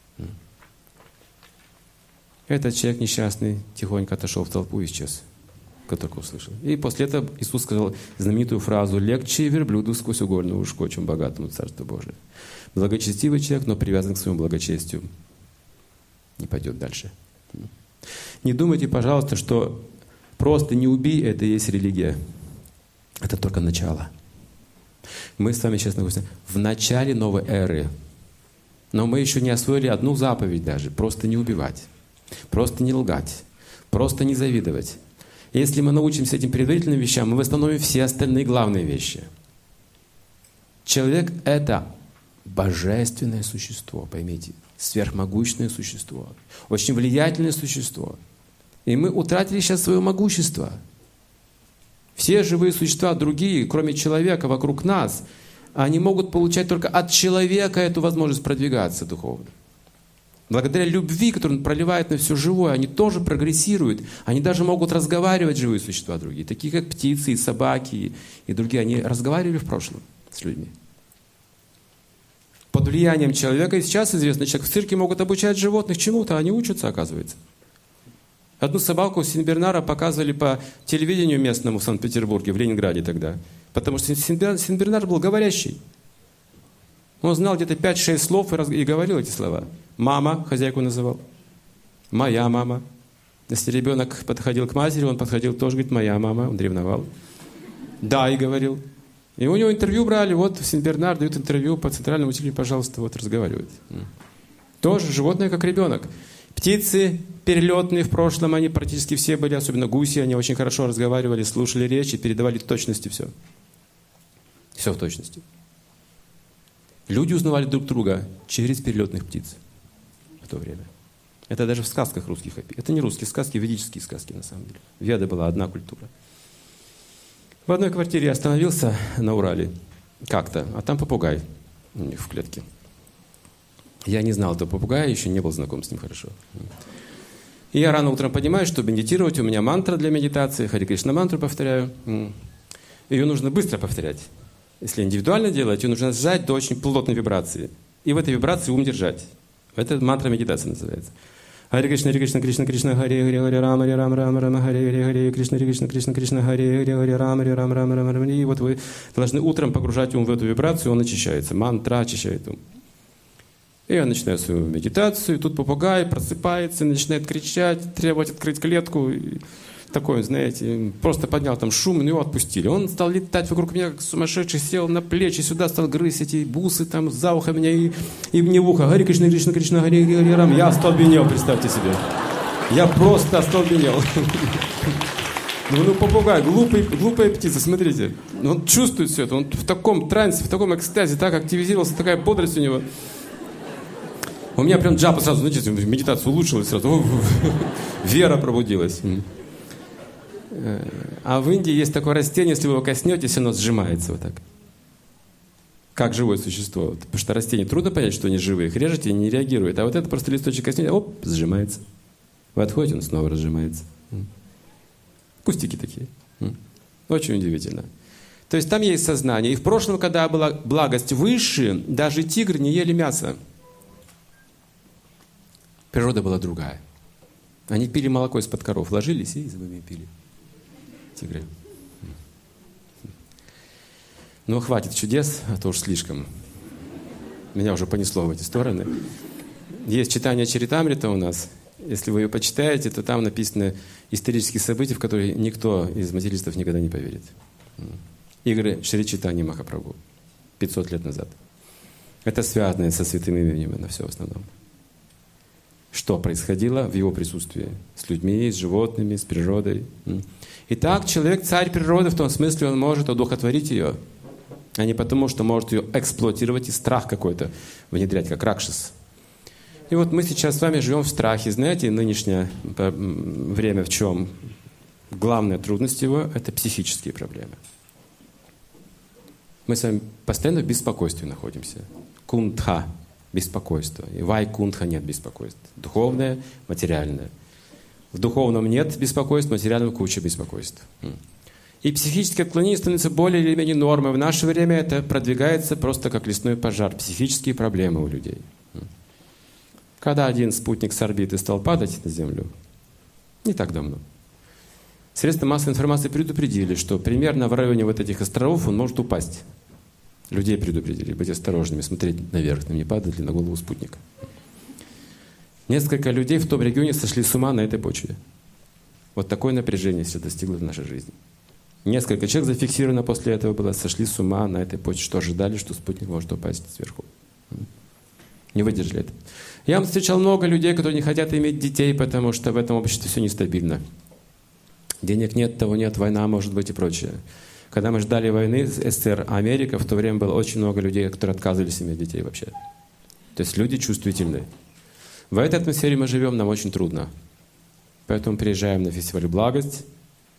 Этот человек несчастный тихонько отошел в толпу и исчез, как только услышал. И после этого Иисус сказал знаменитую фразу: «Легче верблюду сквозь угольное ушко, чем богатому Царство Божие». Благочестивый человек, но привязан к своему благочестию, не пойдет дальше. Не думайте, пожалуйста, что просто не убей — это и есть религия. Это только начало. Мы с вами сейчас находимся в начале новой эры. Но мы еще не освоили одну заповедь даже. Просто не убивать. Просто не лгать. Просто не завидовать. Если мы научимся этим предварительным вещам, мы восстановим все остальные главные вещи. Человек — это божественное существо, поймите. Сверхмогущественное существо. Очень влиятельное существо. И мы утратили сейчас свое могущество. Все живые существа другие, кроме человека, вокруг нас, они могут получать только от человека эту возможность продвигаться духовно. Благодаря любви, которую он проливает на все живое, они тоже прогрессируют. Они даже могут разговаривать, живые существа другие, такие как птицы, и собаки, и другие. Они разговаривали в прошлом с людьми. Под влиянием человека, и сейчас известно, человек в цирке могут обучать животных чему-то, они учатся, оказывается. Одну собаку Синбернара показывали по телевидению местному в Санкт-Петербурге, в Ленинграде тогда. Потому что Синбернар был говорящий. Он знал где-то пять-шесть слов и, раз... и говорил эти слова. Мама, хозяйку называл. Моя мама. Если ребенок подходил к матери, он подходил тоже, говорит, моя мама. Он ревновал. Да, и говорил. И у него интервью брали. Вот Синбернар дает интервью по центральному телевидению, пожалуйста, вот разговаривает. Тоже животное, как ребенок. Птицы перелетные в прошлом, они практически все были, особенно гуси, они очень хорошо разговаривали, слушали речи, передавали в точности все. Все в точности. Люди узнавали друг друга через перелетных птиц в то время. Это даже в сказках русских. Это не русские сказки, ведические сказки на самом деле. Веда была одна культура. В одной квартире я остановился на Урале как-то, а там попугай у них в клетке. Я не знал этого попугая, еще не был знаком с ним хорошо. И я рано утром понимаю, что медитировать, у меня мантра для медитации, Хари Кришна мантру повторяю. Ее нужно быстро повторять. Если индивидуально делать, ее нужно сжать до очень плотной вибрации. И в этой вибрации ум держать. Это мантра медитации называется. Хари Кришна, Хари Кришна, Кришна, Кришна, Хари, Хари, Хари, Рама, Хари, Рама, Рама, Рама, Хари, Хари, Хари, Кришна, Хари, Кришна, Кришна, Кришна, Хари, Хари, Хари, Рама, Хари, Рама, Рама, Рама, Рама. И вот вы должны утром погружать ум в эту вибрацию, он очищается. Мантра очищает ум. И я начинаю свою медитацию, и тут попугай просыпается, начинает кричать, требовать открыть клетку. И такой, знаете, просто поднял там шум, и его отпустили. Он стал летать вокруг меня, как сумасшедший, сел на плечи, сюда стал грызть эти бусы там за ухо меня и, и мне в ухо. Хари Кришна, Кришна, Кришна, Хари, Хари, Рам. Я остолбенел, представьте себе. Я просто остолбенел. Ну, попугай, глупый, глупая птица, смотрите. Он чувствует все это, он в таком трансе, в таком экстазе, так активизировался, такая бодрость у него. У меня прям джапа сразу, знаете, медитация улучшилась сразу. Вера пробудилась. А в Индии есть такое растение, если вы его коснетесь, оно сжимается вот так. Как живое существо. Потому что растение трудно понять, что они живые. Их режете, они не реагируют. А вот это просто листочек коснетесь, оп, сжимается. Вы отходите, он снова разжимается. Кустики такие. Очень удивительно. То есть там есть сознание. И в прошлом, когда была благость выше, даже тигры не ели мясо. Природа была другая. Они пили молоко из-под коров, ложились и зубами пили. Тигры. Ну, хватит чудес, а то уж слишком. Меня уже понесло в эти стороны. Есть читание Чаритамрита у нас. Если вы ее почитаете, то там написаны исторические события, в которые никто из материалистов никогда не поверит. Игры Шри Чайтаньи Махапрабху. пятьсот лет назад. Это связано со святым именем, на все в основном. Что происходило в его присутствии с людьми, с животными, с природой. Итак, человек царь природы, в том смысле он может одухотворить ее, а не потому, что может ее эксплуатировать и страх какой-то внедрять, как Ракшас. И вот мы сейчас с вами живем в страхе. Знаете, нынешнее время в чем? Главная трудность его — это психические проблемы. Мы с вами постоянно в беспокойстве находимся. Кунтха. Беспокойство. И вайкунтха нет беспокойства. Духовное, материальное. В духовном нет беспокойств, в материальном куча беспокойств. И психическое отклонение становится более или менее нормой. В наше время это продвигается просто как лесной пожар. Психические проблемы у людей. Когда один спутник с орбиты стал падать на Землю, не так давно, средства массовой информации предупредили, что примерно в районе вот этих островов он может упасть. Людей предупредили, быть осторожными, смотреть наверх, не падает ли на голову спутника. Несколько людей в том регионе сошли с ума на этой почве. Вот такое напряжение все достигло в нашей жизни. Несколько человек зафиксировано после этого было, сошли с ума на этой почве, что ожидали, что спутник может упасть сверху. Не выдержали это. Я встречал много людей, которые не хотят иметь детей, потому что в этом обществе все нестабильно. Денег нет, того нет, война может быть и прочее. Когда мы ждали войны, СССР, Америка, в то время было очень много людей, которые отказывались иметь детей вообще. То есть люди чувствительные. В этой атмосфере мы живем, нам очень трудно. Поэтому приезжаем на фестиваль «Благость»,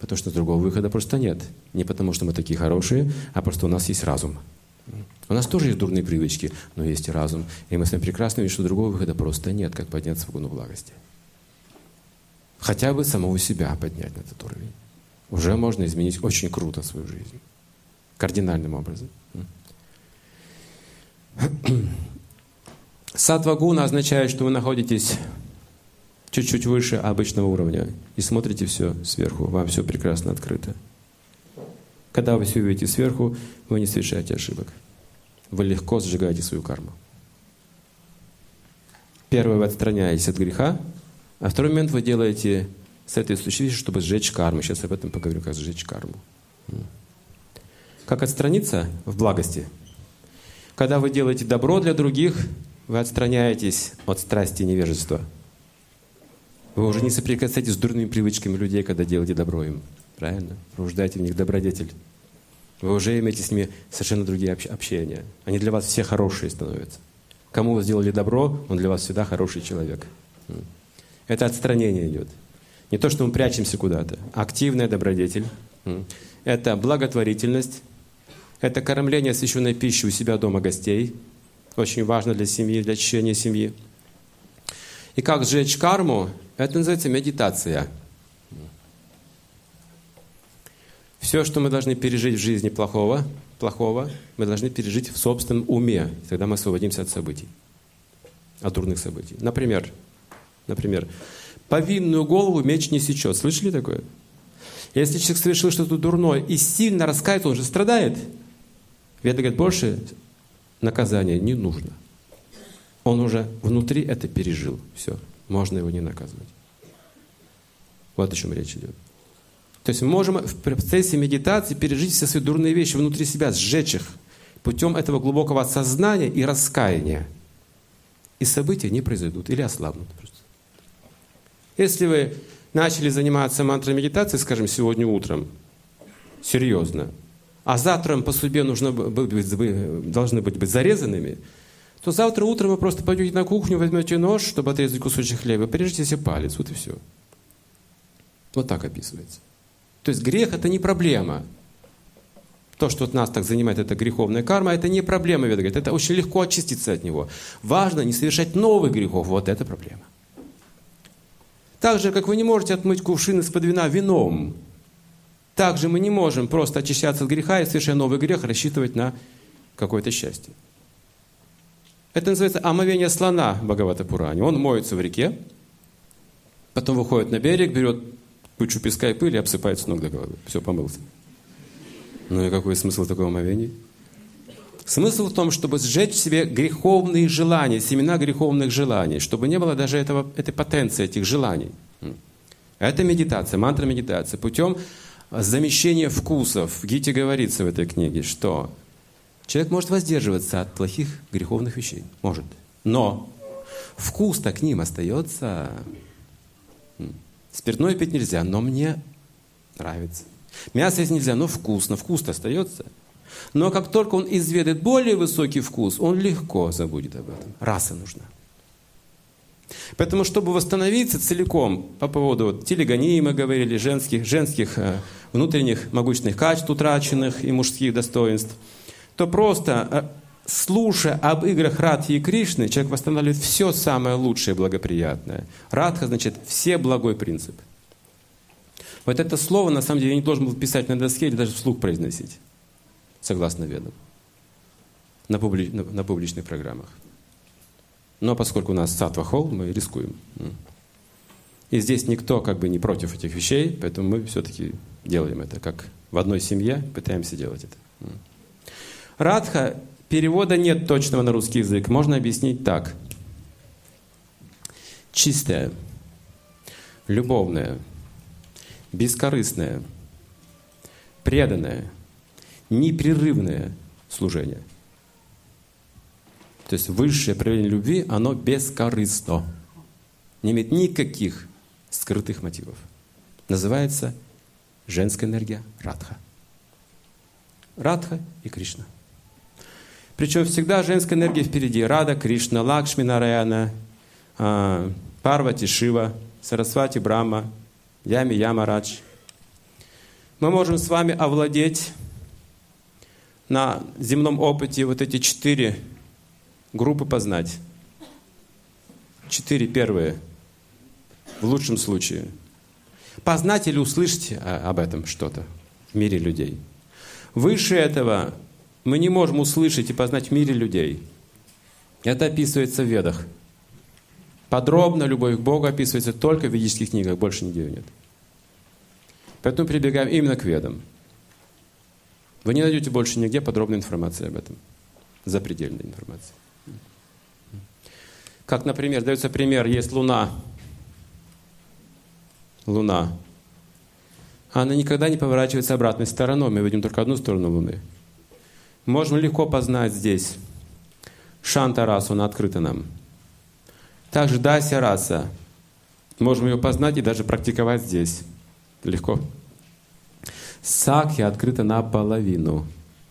Потому что другого выхода просто нет. Не потому, что мы такие хорошие, а просто у нас есть разум. У нас тоже есть дурные привычки, но есть и разум. И мы с вами прекрасно видим, что другого выхода просто нет, как подняться в гуну благости. Хотя бы самого себя поднять на этот уровень. Уже можно изменить очень круто свою жизнь. Кардинальным образом. Саттва-гуна означает, что вы находитесь чуть-чуть выше обычного уровня и смотрите все сверху. Вам все прекрасно открыто. Когда вы все видите сверху, вы не совершаете ошибок. Вы легко сжигаете свою карму. Первое, вы отстраняетесь от греха, а второй момент вы делаете с этой случившейся, чтобы сжечь карму. Сейчас об этом поговорю, как сжечь карму. Как отстраниться в благости? Когда вы делаете добро для других, вы отстраняетесь от страсти и невежества. Вы уже не соприкасаетесь с дурными привычками людей, когда делаете добро им. Правильно? Пробуждаете в них добродетель. Вы уже имеете с ними совершенно другие общения. Они для вас все хорошие становятся. Кому вы сделали добро, он для вас всегда хороший человек. Это отстранение идет. Не то, что мы прячемся куда-то. Активная добродетель. Это благотворительность. Это кормление освященной пищей у себя дома гостей. Очень важно для семьи, для очищения семьи. И как сжечь карму? Это называется медитация. Все, что мы должны пережить в жизни плохого, плохого, мы должны пережить в собственном уме. Тогда мы освободимся от событий, от дурных событий. Например, например, повинную голову меч не сечет. Слышали такое? Если человек совершил что-то дурное и сильно раскается, он же страдает. Веда говорит, больше наказания не нужно. Он уже внутри это пережил. Все, можно его не наказывать. Вот о чем речь идет. То есть мы можем в процессе медитации пережить все свои дурные вещи внутри себя, сжечь их путем этого глубокого осознания и раскаяния. И события не произойдут или ослабнут просто. Если вы начали заниматься мантрой медитации, скажем, сегодня утром, серьезно, а завтра по судьбе нужно быть, вы должны быть, быть зарезанными, то завтра утром вы просто пойдете на кухню, возьмете нож, чтобы отрезать кусочек хлеба, порежете себе палец, вот и все. Вот так описывается. То есть грех — это не проблема. То, что нас так занимает, это греховная карма, это не проблема, Веда говорит. Это очень легко очиститься от него. Важно не совершать новых грехов. Вот это проблема. Так же, как вы не можете отмыть кувшин из-под вина вином, так же мы не можем просто очищаться от греха и, совершая новый грех, рассчитывать на какое-то счастье. Это называется омовение слона в Бхагавата-пуране. Он моется в реке, потом выходит на берег, берет кучу песка и пыли, обсыпает с ног до головы. Все, помылся. Ну и какой смысл такого омовения? Смысл в том, чтобы сжечь в себе греховные желания, семена греховных желаний, чтобы не было даже этого, этой потенции, этих желаний. Это медитация, мантра медитация. Путем замещения вкусов. В Гите говорится в этой книге, что человек может воздерживаться от плохих греховных вещей. Может. Но вкус-то к ним остается. Спиртное пить нельзя, но мне нравится. Мясо есть нельзя, но вкусно. Вкус-то остается. Но как только он изведает более высокий вкус, он легко забудет об этом. Раса нужна. Поэтому, чтобы восстановиться целиком по поводу вот, телегонии, мы говорили, женских, женских э, внутренних могущественных качеств, утраченных и мужских достоинств, то просто, э, слушая об играх Радхи и Кришны, человек восстанавливает все самое лучшее и благоприятное. Радха значит все благой принцип. Вот это слово, на самом деле, я не должен был писать на доске или даже вслух произносить, согласно ведам, на, публи... на, на публичных программах. Но поскольку у нас саттва-холл, мы рискуем. И здесь никто как бы не против этих вещей, поэтому мы все-таки делаем это, как в одной семье пытаемся делать это. Радха, перевода нет точного на русский язык, можно объяснить так. Чистая, любовная, бескорыстное, преданное, непрерывное служение. То есть высшее проявление любви, оно бескорыстно. Не имеет никаких скрытых мотивов. Называется женская энергия Радха. Радха и Кришна. Причем всегда женская энергия впереди. Рада, Кришна, Лакшми, Нараяна, Парвати, Шива, Сарасвати, Брахма, Ями, Ямарадж. Мы можем с вами овладеть на земном опыте вот эти четыре группы познать. Четыре первые, в лучшем случае. Познать или услышать об этом что-то в мире людей. Выше этого мы не можем услышать и познать в мире людей. Это описывается в Ведах. Подробно любовь к Богу описывается только в ведических книгах, больше нигде нет. Поэтому прибегаем именно к Ведам. Вы не найдете больше нигде подробной информации об этом. Запредельной информации. Как, например, дается пример, есть Луна. Луна. Она никогда не поворачивается обратной стороной. Мы видим только одну сторону Луны. Можем легко познать здесь. Шанта раса, она открыта нам. Также Дася раса. Можем ее познать и даже практиковать здесь. Легко. Сакхи открыта наполовину.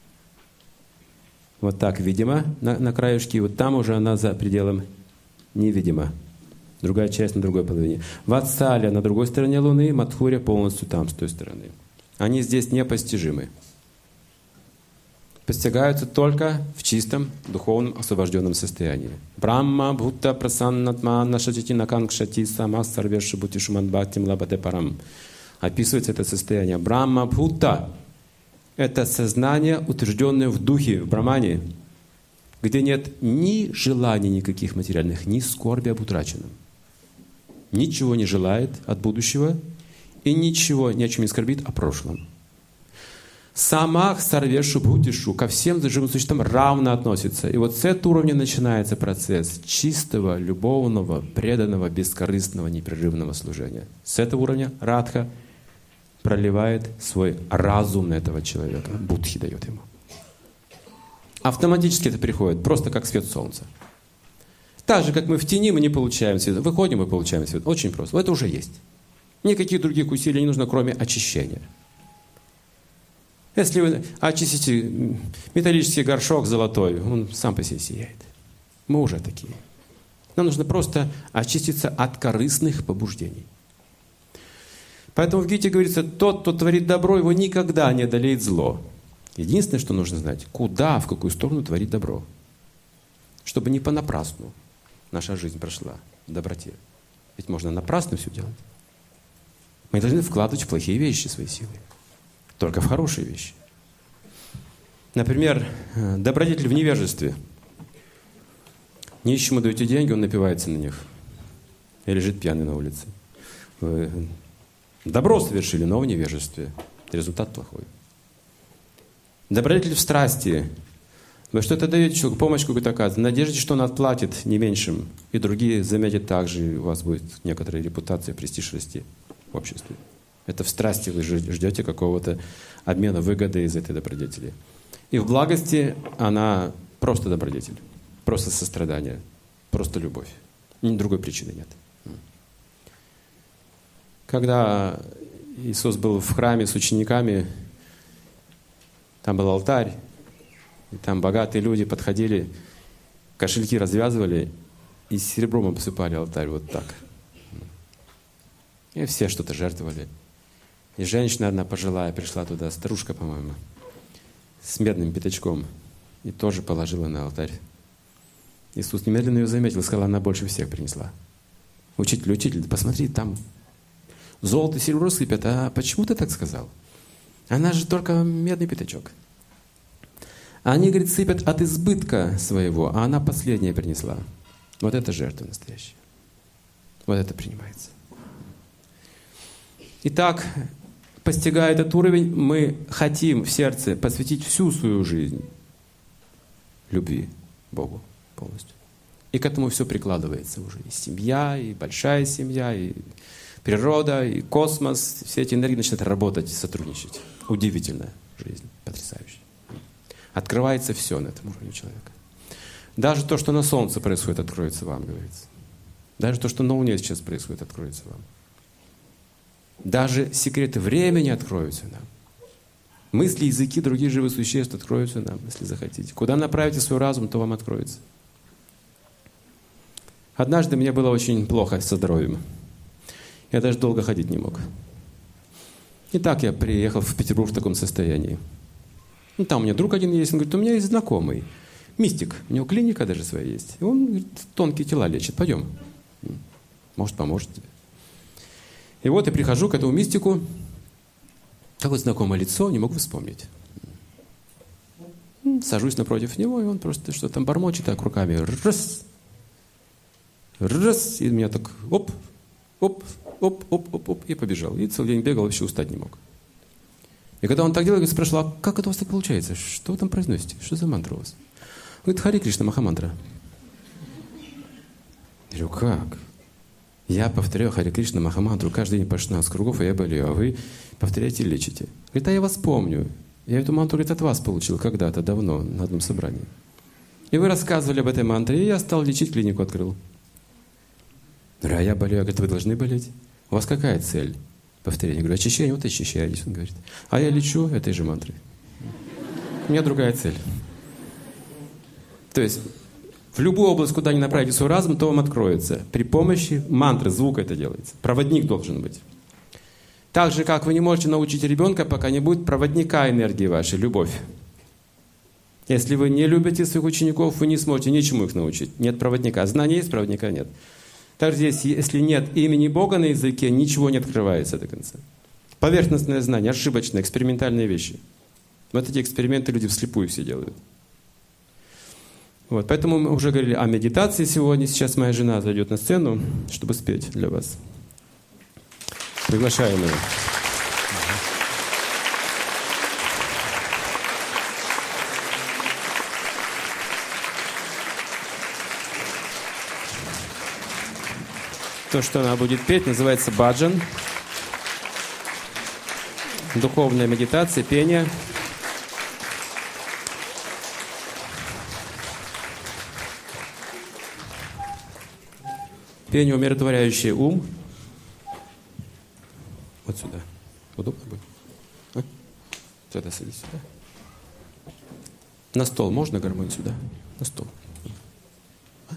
Вот так, видимо, на, на краешке. И вот там уже она за пределом невидима. Другая часть на другой половине. Ватсалия на другой стороне Луны, Мадхуря полностью там, с той стороны. Они здесь непостижимы. Постигаются только в чистом, духовном, освобожденном состоянии. Брахма, Бхутта, Прасаннатма, Нашатити, Накангшати, Сама, Сарвеша, Бутишуман, Бхактим, Лабате, Парам. Описывается это состояние. Брахма, Бхутта — это сознание, утвержденное в духе, в Брахмане, где нет ни желаний никаких материальных, ни скорби об утраченном. Ничего не желает от будущего и ничего ни о чем не скорбит о прошлом. Самах сарвешу бхутишу ко всем живым существам равно относится. И вот с этого уровня начинается процесс чистого, любовного, преданного, бескорыстного, непрерывного служения. С этого уровня Радха проливает свой разум на этого человека. Будхи дает ему. Автоматически это приходит, просто как свет солнца. Так же, как мы в тени, мы не получаем свет. Выходим, мы получаем свет. Очень просто. Это уже есть. Никаких других усилий не нужно, кроме очищения. Если вы очистите металлический горшок золотой, он сам по себе сияет. Мы уже такие. Нам нужно просто очиститься от корыстных побуждений. Поэтому в Гите говорится, тот, кто творит добро, его никогда не одолеет зло. Единственное, что нужно знать, куда, в какую сторону творить добро. Чтобы не понапрасну наша жизнь прошла в доброте. Ведь можно напрасно все делать. Мы должны вкладывать в плохие вещи свои силы. Только в хорошие вещи. Например, добродетель в невежестве. Нищему даете деньги, он напивается на них. И лежит пьяный на улице. Вы добро совершили, но в невежестве. Результат плохой. Добродетель в страсти. Вы что-то даете человеку, помощь какую-то оказываете, надежде, что он отплатит не меньшим. И другие заметят так же, и у вас будет некоторая репутация, престиж расти в обществе. Это в страсти вы ждете какого-то обмена выгоды из этой добродетели. И в благости она просто добродетель, просто сострадание, просто любовь. Ни другой причины нет. Когда Иисус был в храме с учениками, там был алтарь, и там богатые люди подходили, кошельки развязывали и серебром обсыпали алтарь вот так. И все что-то жертвовали. И женщина одна пожилая пришла туда, старушка, по-моему, с медным пятачком, и тоже положила на алтарь. Иисус немедленно ее заметил, сказал, она больше всех принесла. Учитель, учитель, посмотри, там золото и серебро сыпят, а почему ты так сказал? Она же только медный пятачок. Они, говорит, сыпят от избытка своего, а она последняя принесла. Вот это жертва настоящая. Вот это принимается. Итак, постигая этот уровень, мы хотим в сердце посвятить всю свою жизнь любви Богу полностью. И к этому все прикладывается уже. И семья, и большая семья, и природа, и космос. Все эти энергии начинают работать, сотрудничать. Удивительная жизнь, потрясающая. Открывается все на этом уровне человека. Даже то, что на Солнце происходит, откроется вам, говорится. Даже то, что на Луне сейчас происходит, откроется вам. Даже секреты времени откроются нам. Мысли, языки других живых существ откроются нам, если захотите. Куда направите свой разум, то вам откроется. Однажды мне было очень плохо со здоровьем. Я даже долго ходить не мог. И так я приехал в Петербург в таком состоянии. Ну, там у меня друг один есть, он говорит, у меня есть знакомый, мистик, у него клиника даже своя есть. И он, говорит, тонкие тела лечит, пойдем. Может, поможет тебе. И вот я прихожу к этому мистику, такое знакомое лицо, не могу вспомнить. Сажусь напротив него, и он просто что-то там бормочет, так руками раз, раз, и меня так оп, оп, оп, оп, оп, оп, и побежал. И целый день бегал, вообще устать не мог. И когда он так делал, я спрашивал, а как это у вас так получается? Что вы там произносите? Что за мантра у вас? Он говорит, Хари Кришна Махамантра. Я говорю, как? Я повторяю Хари Кришна Махамантру каждый день по шестнадцать кругов, и я болею, а вы повторяете и лечите. Говорит, а я вас помню. Я эту мантру, говорит, от вас получил когда-то, давно, на одном собрании. И вы рассказывали об этой мантре, и я стал лечить, клинику открыл. Говорю, а я болею. Я говорю, вы должны болеть. У вас какая цель? Повторение. Я говорю, очищение, вот очищайтесь. Он говорит, а я лечу этой же мантрой. У меня другая цель. То есть в любую область, куда ни направите свой разум, то вам откроется. При помощи мантры, звука это делается. Проводник должен быть. Так же, как вы не можете научить ребенка, пока не будет проводника энергии вашей, любовь. Если вы не любите своих учеников, вы не сможете ничему их научить. Нет проводника. Знания есть, проводника нет. Также здесь, если нет имени Бога на языке, ничего не открывается до конца. Поверхностное знание, ошибочное, экспериментальные вещи. Вот эти эксперименты люди вслепую все делают. Вот, поэтому мы уже говорили о медитации сегодня. Сейчас моя жена зайдет на сцену, чтобы спеть для вас. Приглашаем ее. То, что она будет петь, называется баджан. Духовная медитация, пение. Пение, умиротворяющее ум. Вот сюда. Удобно будет? А? Сюда садись, сюда. На стол можно гармонь сюда? На стол. А?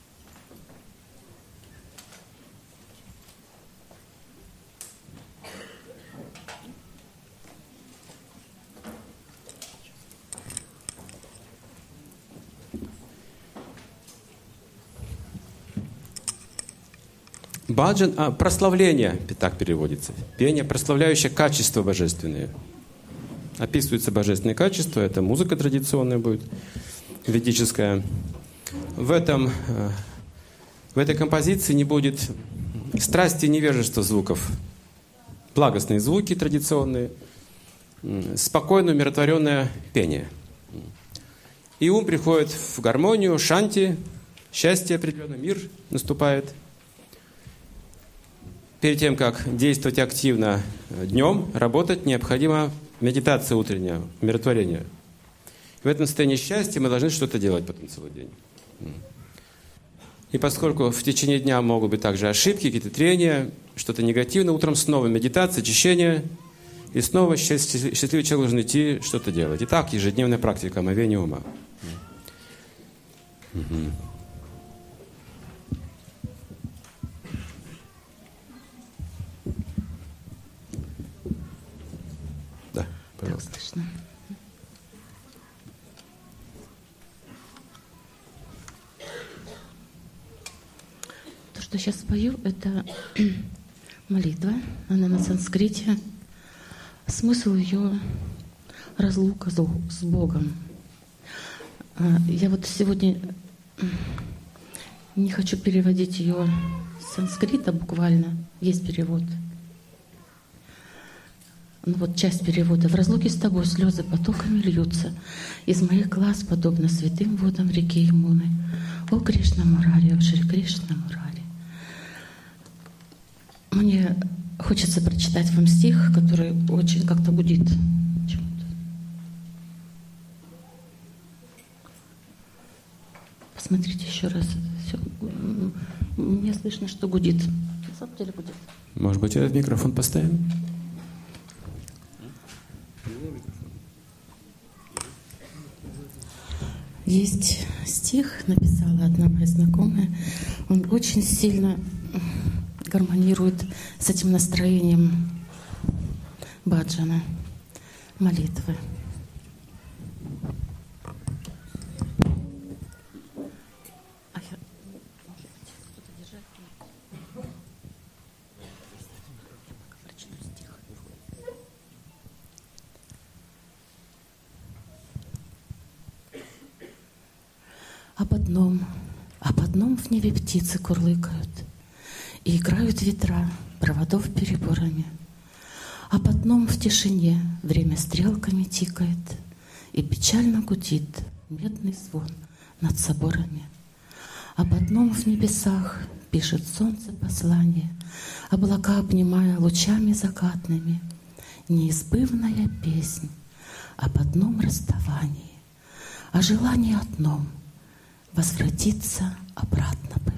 Баджан, а, прославление, так переводится. Пение, прославляющее качество божественное. Описываются божественные качества, это музыка традиционная будет, ведическая. В, этом, в этой композиции не будет страсти и невежества звуков. Благостные звуки традиционные, спокойное, умиротворенное пение. И ум приходит в гармонию, шанти, счастье определенный, мир наступает. Перед тем, как действовать активно днем, работать, необходима медитация утренняя, умиротворение. В этом состоянии счастья мы должны что-то делать потом целый день. И поскольку в течение дня могут быть также ошибки, какие-то трения, что-то негативное, утром снова медитация, очищение, и снова счастливый человек должен идти что-то делать. Итак, ежедневная практика омовения ума. Угу. Да, пожалуйста. Так слышно. То, что сейчас спою, это молитва. Она на санскрите. Смысл ее — разлука с Богом. Я вот сегодня не хочу переводить ее с санскрита буквально. Есть перевод. Ну вот часть перевода. «В разлуке с тобой слезы потоками льются. Из моих глаз, подобно святым водам реки Ямуны. О Кришна Мурари, о Шри Кришна Мурари». Мне хочется прочитать вам стих, который очень как-то гудит. Почему-то. Посмотрите еще раз. Все. Мне слышно, что гудит. На самом деле гудит. Может быть, этот микрофон поставим? Есть стих, написала одна моя знакомая. Он очень сильно гармонирует с этим настроением баджана, молитвы. Об одном, об одном в небе птицы курлыкают, и играют ветра проводов переборами. Об одном в тишине время стрелками тикает, и печально гудит медный звон над соборами. Об одном в небесах пишет солнце послание, облака обнимая лучами закатными. Неизбывная песнь об одном расставании, о желании одном — возвратиться обратно бы.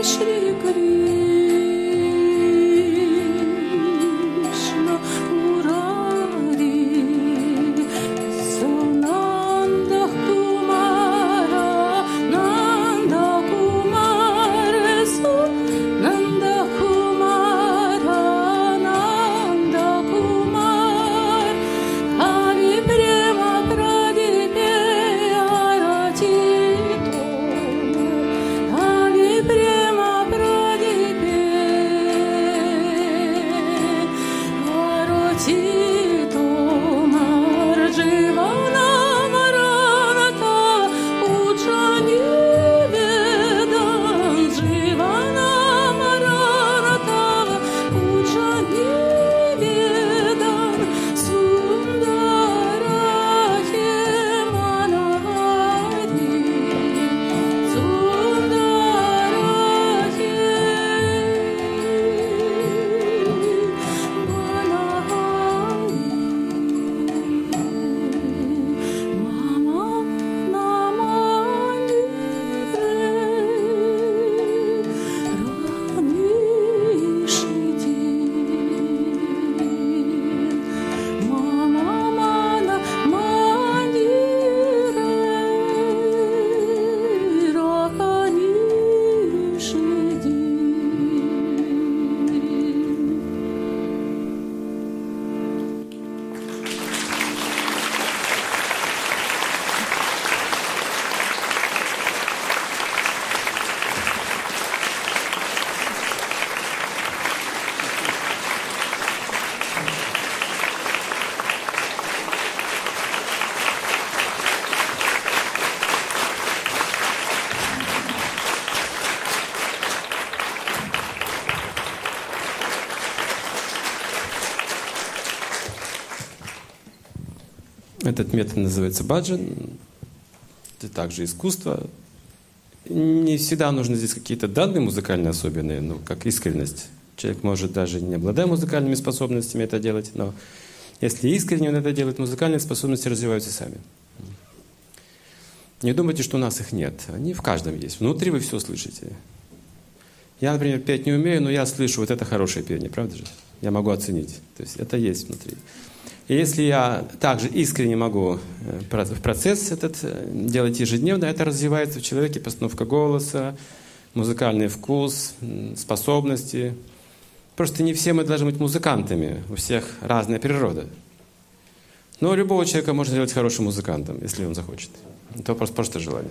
Этот метод называется баджан. Это также искусство. Не всегда нужны здесь какие-то данные музыкальные особенные, ну, как искренность. Человек может даже не обладая музыкальными способностями это делать, но если искренне он это делает, музыкальные способности развиваются сами. Не думайте, что у нас их нет. Они в каждом есть. Внутри вы все слышите. Я, например, петь не умею, но я слышу, вот это хорошее пение, правда же? Я могу оценить. То есть это есть внутри. И если я также искренне могу в процесс этот делать ежедневно, это развивается в человеке постановка голоса, музыкальный вкус, способности. Просто не все мы должны быть музыкантами, у всех разная природа. Но у любого человека можно сделать хорошим музыкантом, если он захочет. Это просто, просто желание.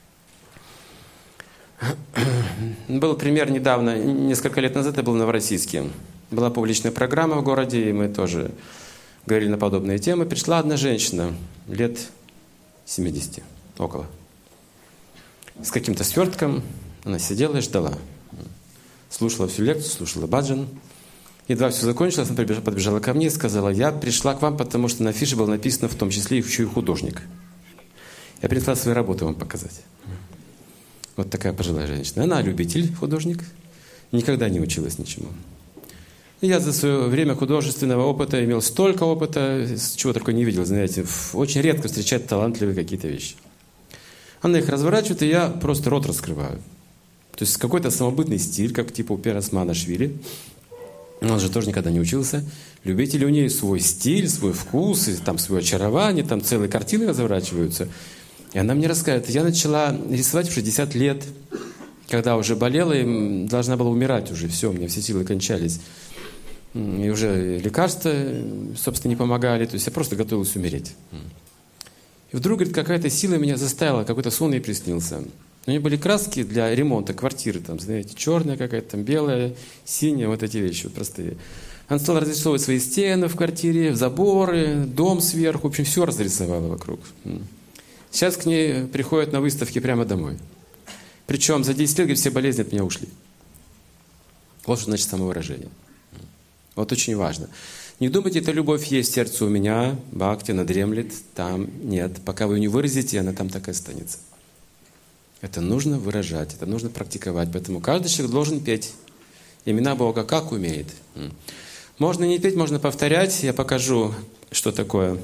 Был пример недавно, несколько лет назад, это был в Новороссийске. Была публичная программа в городе, и мы тоже говорили на подобные темы. Пришла одна женщина, лет семидесяти, около. С каким-то свертком. Она сидела и ждала. Слушала всю лекцию, слушала баджан. Едва все закончилось, она подбежала ко мне и сказала: я пришла к вам, потому что на афише было написано в том числе еще и художник. Я принесла свои работы вам показать. Вот такая пожилая женщина. Она любитель, художник, никогда не училась ничему. И я за свое время художественного опыта имел столько опыта, чего такого не видел, знаете. Очень редко встречать талантливые какие-то вещи. Она их разворачивает, и я просто рот раскрываю. То есть какой-то самобытный стиль, как типа у Пьера Сманашвили. Он же тоже никогда не учился. Любители, у нее свой стиль, свой вкус, и там свое очарование, там целые картины разворачиваются. И она мне рассказывает, я начала рисовать в шестьдесят лет, когда уже болела и должна была умирать уже, все, у меня все силы кончались. И уже лекарства, собственно, не помогали, то есть я просто готовилась умереть. И вдруг, говорит, какая-то сила меня заставила, какой-то сон ей приснился. У нее были краски для ремонта квартиры, там, знаете, черная какая-то, там, белая, синяя, вот эти вещи вот простые. Она стала разрисовывать свои стены в квартире, заборы, дом сверху, в общем, все разрисовала вокруг. Сейчас к ней приходят на выставки прямо домой. Причем за десять лет, говорит, все болезни от меня ушли. Вот что значит самовыражение. Вот очень важно. Не думайте, эта любовь есть в сердце у меня, бхакти, она дремлет, там нет. Пока вы ее не выразите, она там так и останется. Это нужно выражать, это нужно практиковать. Поэтому каждый человек должен петь имена Бога, как умеет. Можно не петь, можно повторять. Я покажу, что такое.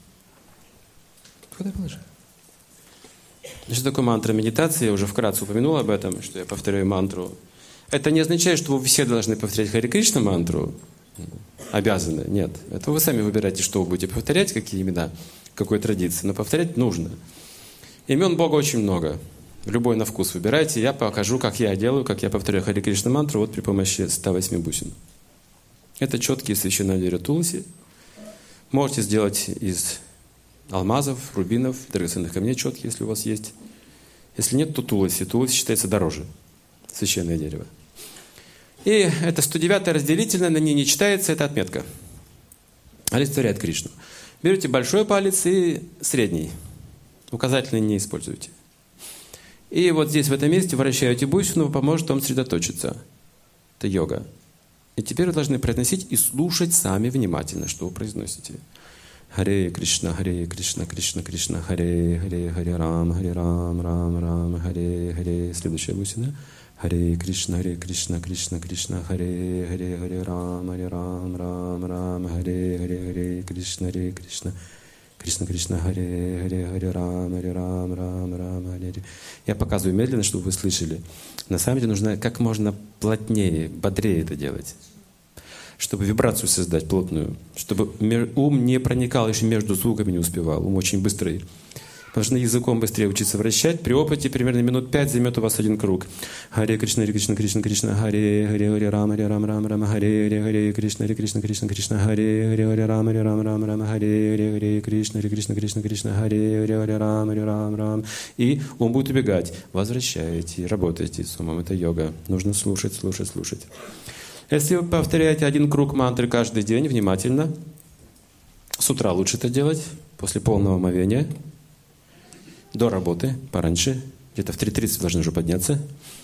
Куда положи? Что такое мантра медитации? Я уже вкратце упомянул об этом, что я повторяю мантру Это не означает, что вы все должны повторять Харе Кришна мантру. Обязаны. Нет. Это вы сами выбираете, что вы будете повторять, какие имена, какой традиции. Но повторять нужно. Имен Бога очень много. Любой на вкус выбирайте. Я покажу, как я делаю, как я повторяю Харе Кришна мантру вот при помощи ста восьми бусин. Это четкие священное дерево тулси. Можете сделать из алмазов, рубинов, драгоценных камней четкие, если у вас есть. Если нет, то тулси. Тулси считается дороже. Священное дерево. И это сто девятая разделительная, на ней не читается, это отметка. Олицетворяет Кришну. Берете большой палец и средний. Указательный не используйте. И вот здесь, в этом месте, вращаете бусину, поможет вам сосредоточиться. Это йога. И теперь вы должны произносить и слушать сами внимательно, что вы произносите. Харе Кришна, Харе Кришна, Кришна, Кришна, Харе, Харе, Харе Рам, Харе Рам, Рам, Рам, Харе, Харе. Следующая бусина. Харе Кришна, Харе Кришна, Кришна, Кришна, Харе, Харе, Харе Рам, Харе Рам, Рам, Рам, Харе, Харе, Харе Кришна, Харе Кришна, Кришна, Кришна, Харе, Харе, Харе Рам, Харе Рам, Рам, Рам, Харе. Я показываю медленно, чтобы вы слышали. На самом деле нужно как можно плотнее, бодрее это делать, чтобы вибрацию создать плотную, чтобы ум не проникал еще между звуками, не успевал. Ум очень быстрый. Нужно языком быстрее учиться вращать. При опыте примерно минут пять займет у вас один круг. Харе Кришна, Харе Кришна, Кришна, Кришна, Харе, Харе, Харе Рам, Харе Рам, Рам, Рам, Харе, Харе, Харе Кришна, Харе Кришна, Кришна, Кришна, Харе, Харе, Харе Рам, Харе Рам, Рам, Рам, Харе, Харе, Харе Кришна, Харе Кришна, Кришна, Кришна, Харе, Харе, Харе Рам, Харе Рам, Рам. И ум будет убегать. Возвращаете, работаете с умом. Это йога. Нужно слушать, слушать, слушать. Если вы повторяете один круг мантры каждый день внимательно, с утра лучше это делать, после полного омовения, до работы, пораньше, где-то в три тридцать должны уже подняться.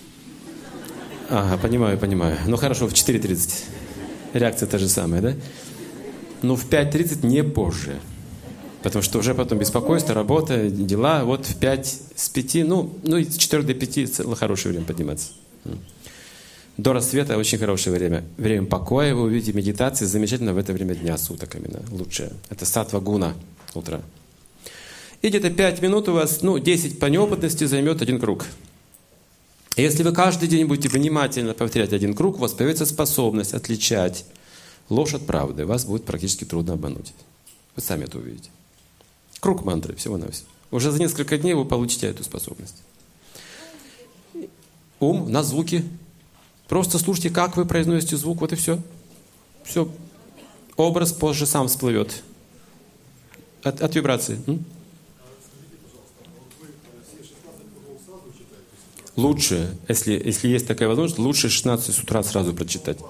Ага, понимаю, понимаю. Ну хорошо, в четыре тридцать. Реакция та же самая, да? Ну в пять тридцать не позже. Потому что уже потом беспокойство, работа, дела. Вот в пять с пяти, ну, ну с четырех до пяти целое хорошее время подниматься. До рассвета очень хорошее время. Время покоя, вы увидите медитации, замечательно в это время дня, суток именно, лучшее. Это саттва гуна, утро. И где-то пять минут у вас, ну, десять по неопытности займет один круг. И если вы каждый день будете внимательно повторять один круг, у вас появится способность отличать ложь от правды. Вас будет практически трудно обмануть. Вы сами это увидите. Круг мантры, всего-навсего. Уже за несколько дней вы получите эту способность. Ум на звуки. Просто слушайте, как вы произносите звук, вот и все. Все. Образ позже сам всплывет. От, от вибрации. М? Лучше, если, если есть такая возможность, лучше шестнадцать с утра сразу прочитать.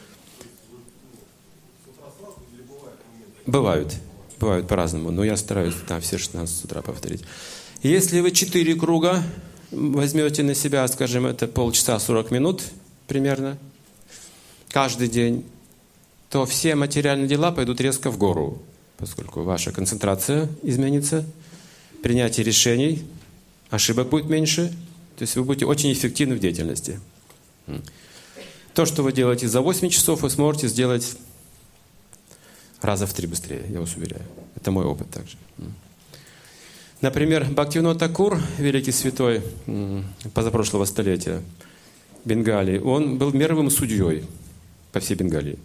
Бывают. Бывают по-разному. Но я стараюсь да, все шестнадцать с утра повторить. Если вы четыре круга возьмете на себя, скажем, это полчаса сорок минут примерно, каждый день, то все материальные дела пойдут резко в гору, поскольку ваша концентрация изменится, принятие решений, ошибок будет меньше. То есть вы будете очень эффективны в деятельности. То, что вы делаете за восемь часов, вы сможете сделать раза в три быстрее, я вас уверяю. Это мой опыт также. Например, Бхактивинода Такур, великий святой позапрошлого столетия, Бенгалии, он был мировым судьей по всей Бенгалии.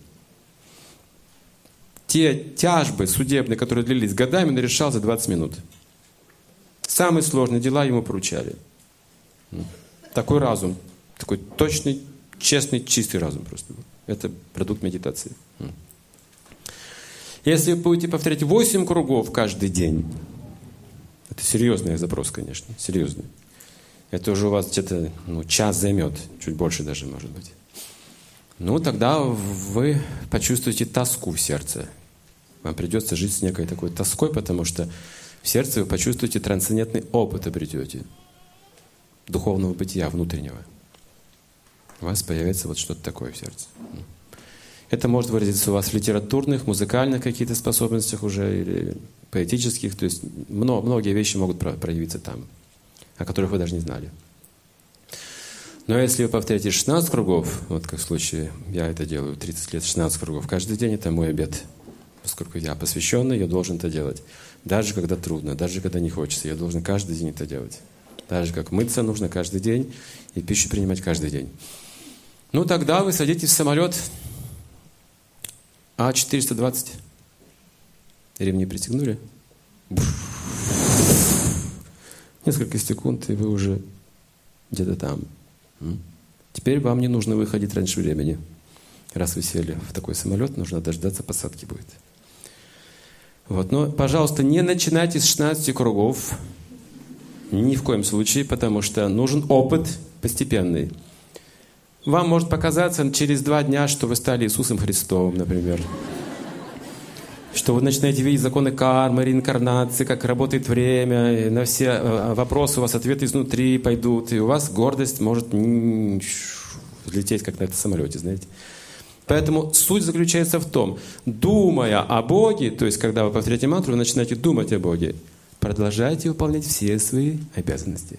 Те тяжбы судебные, которые длились годами, он решал за двадцать минут. Самые сложные дела ему поручали. Такой разум, такой точный, честный, чистый разум просто. Это продукт медитации. Если вы будете повторять восемь кругов каждый день, это серьезный запрос, конечно, серьезный. Это уже у вас где-то ну, час займет, чуть больше даже, может быть. Ну, тогда вы почувствуете тоску в сердце. Вам придется жить с некой такой тоской, потому что в сердце вы почувствуете трансцендентный опыт, обретете. Духовного бытия внутреннего. У вас появится вот что-то такое в сердце. Это может выразиться у вас в литературных, музыкальных каких-то способностях уже, или поэтических. То есть много, многие вещи могут проявиться там, о которых вы даже не знали. Но если вы повторяете шестнадцать кругов, вот как в случае, я это делаю тридцать лет, шестнадцать кругов, каждый день это мой обет. Поскольку я посвященный, я должен это делать. Даже когда трудно, даже когда не хочется, я должен каждый день это делать. Так же, как мыться нужно каждый день и пищу принимать каждый день. Ну, тогда вы садитесь в самолет А четыреста двадцать. Ремни пристегнули. Несколько секунд, и вы уже где-то там. Теперь вам не нужно выходить раньше времени. Раз вы сели в такой самолет, нужно дождаться посадки будет. Вот. Но, пожалуйста, не начинайте с шестнадцати кругов. Ни в коем случае, потому что нужен опыт постепенный. Вам может показаться через два дня, что вы стали Иисусом Христом, например. Что вы начинаете видеть законы кармы, реинкарнации, как работает время, и на все вопросы у вас ответы изнутри пойдут, и у вас гордость может лететь, как на этом самолете, знаете. Поэтому суть заключается в том, думая о Боге, то есть когда вы повторяете мантру, вы начинаете думать о Боге, продолжайте выполнять все свои обязанности.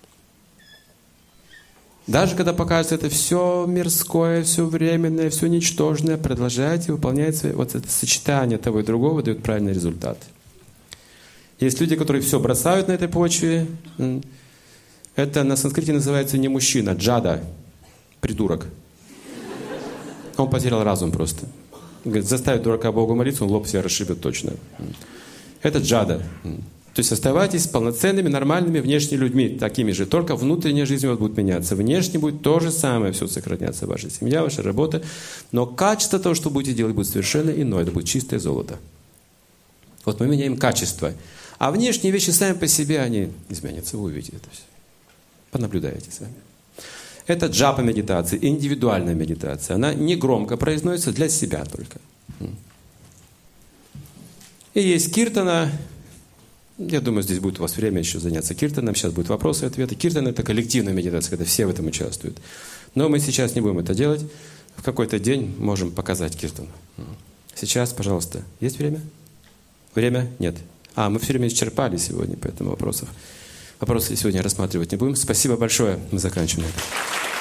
Даже когда покажется это все мирское, все временное, все ничтожное, продолжайте выполнять свои... Вот это сочетание того и другого дает правильный результат. Есть люди, которые все бросают на этой почве. Это на санскрите называется не мужчина, джада, придурок. Он потерял разум просто. Говорит, заставить дурака Богу молиться, он лоб себе расшибет точно. Это джада. То есть оставайтесь полноценными, нормальными внешними людьми, такими же. Только внутренняя жизнь у вас будет меняться. Внешне будет то же самое, все сохраняться. Ваша семья, ваша работа. Но качество того, что будете делать, будет совершенно иное. Это будет чистое золото. Вот мы меняем качество. А внешние вещи сами по себе, они изменятся. Вы увидите это все. Понаблюдайте сами. Это джапа медитация, индивидуальная медитация. Она не громко произносится, для себя только. И есть киртана. Я думаю, здесь будет у вас время еще заняться киртаном. Сейчас будут вопросы и ответы. Киртан — это коллективная медитация, когда все в этом участвуют. Но мы сейчас не будем это делать. В какой-то день можем показать киртан. Сейчас, пожалуйста, есть время? Время? Нет. А, мы все время исчерпали сегодня, поэтому вопросов. Вопросы сегодня рассматривать не будем. Спасибо большое. Мы заканчиваем.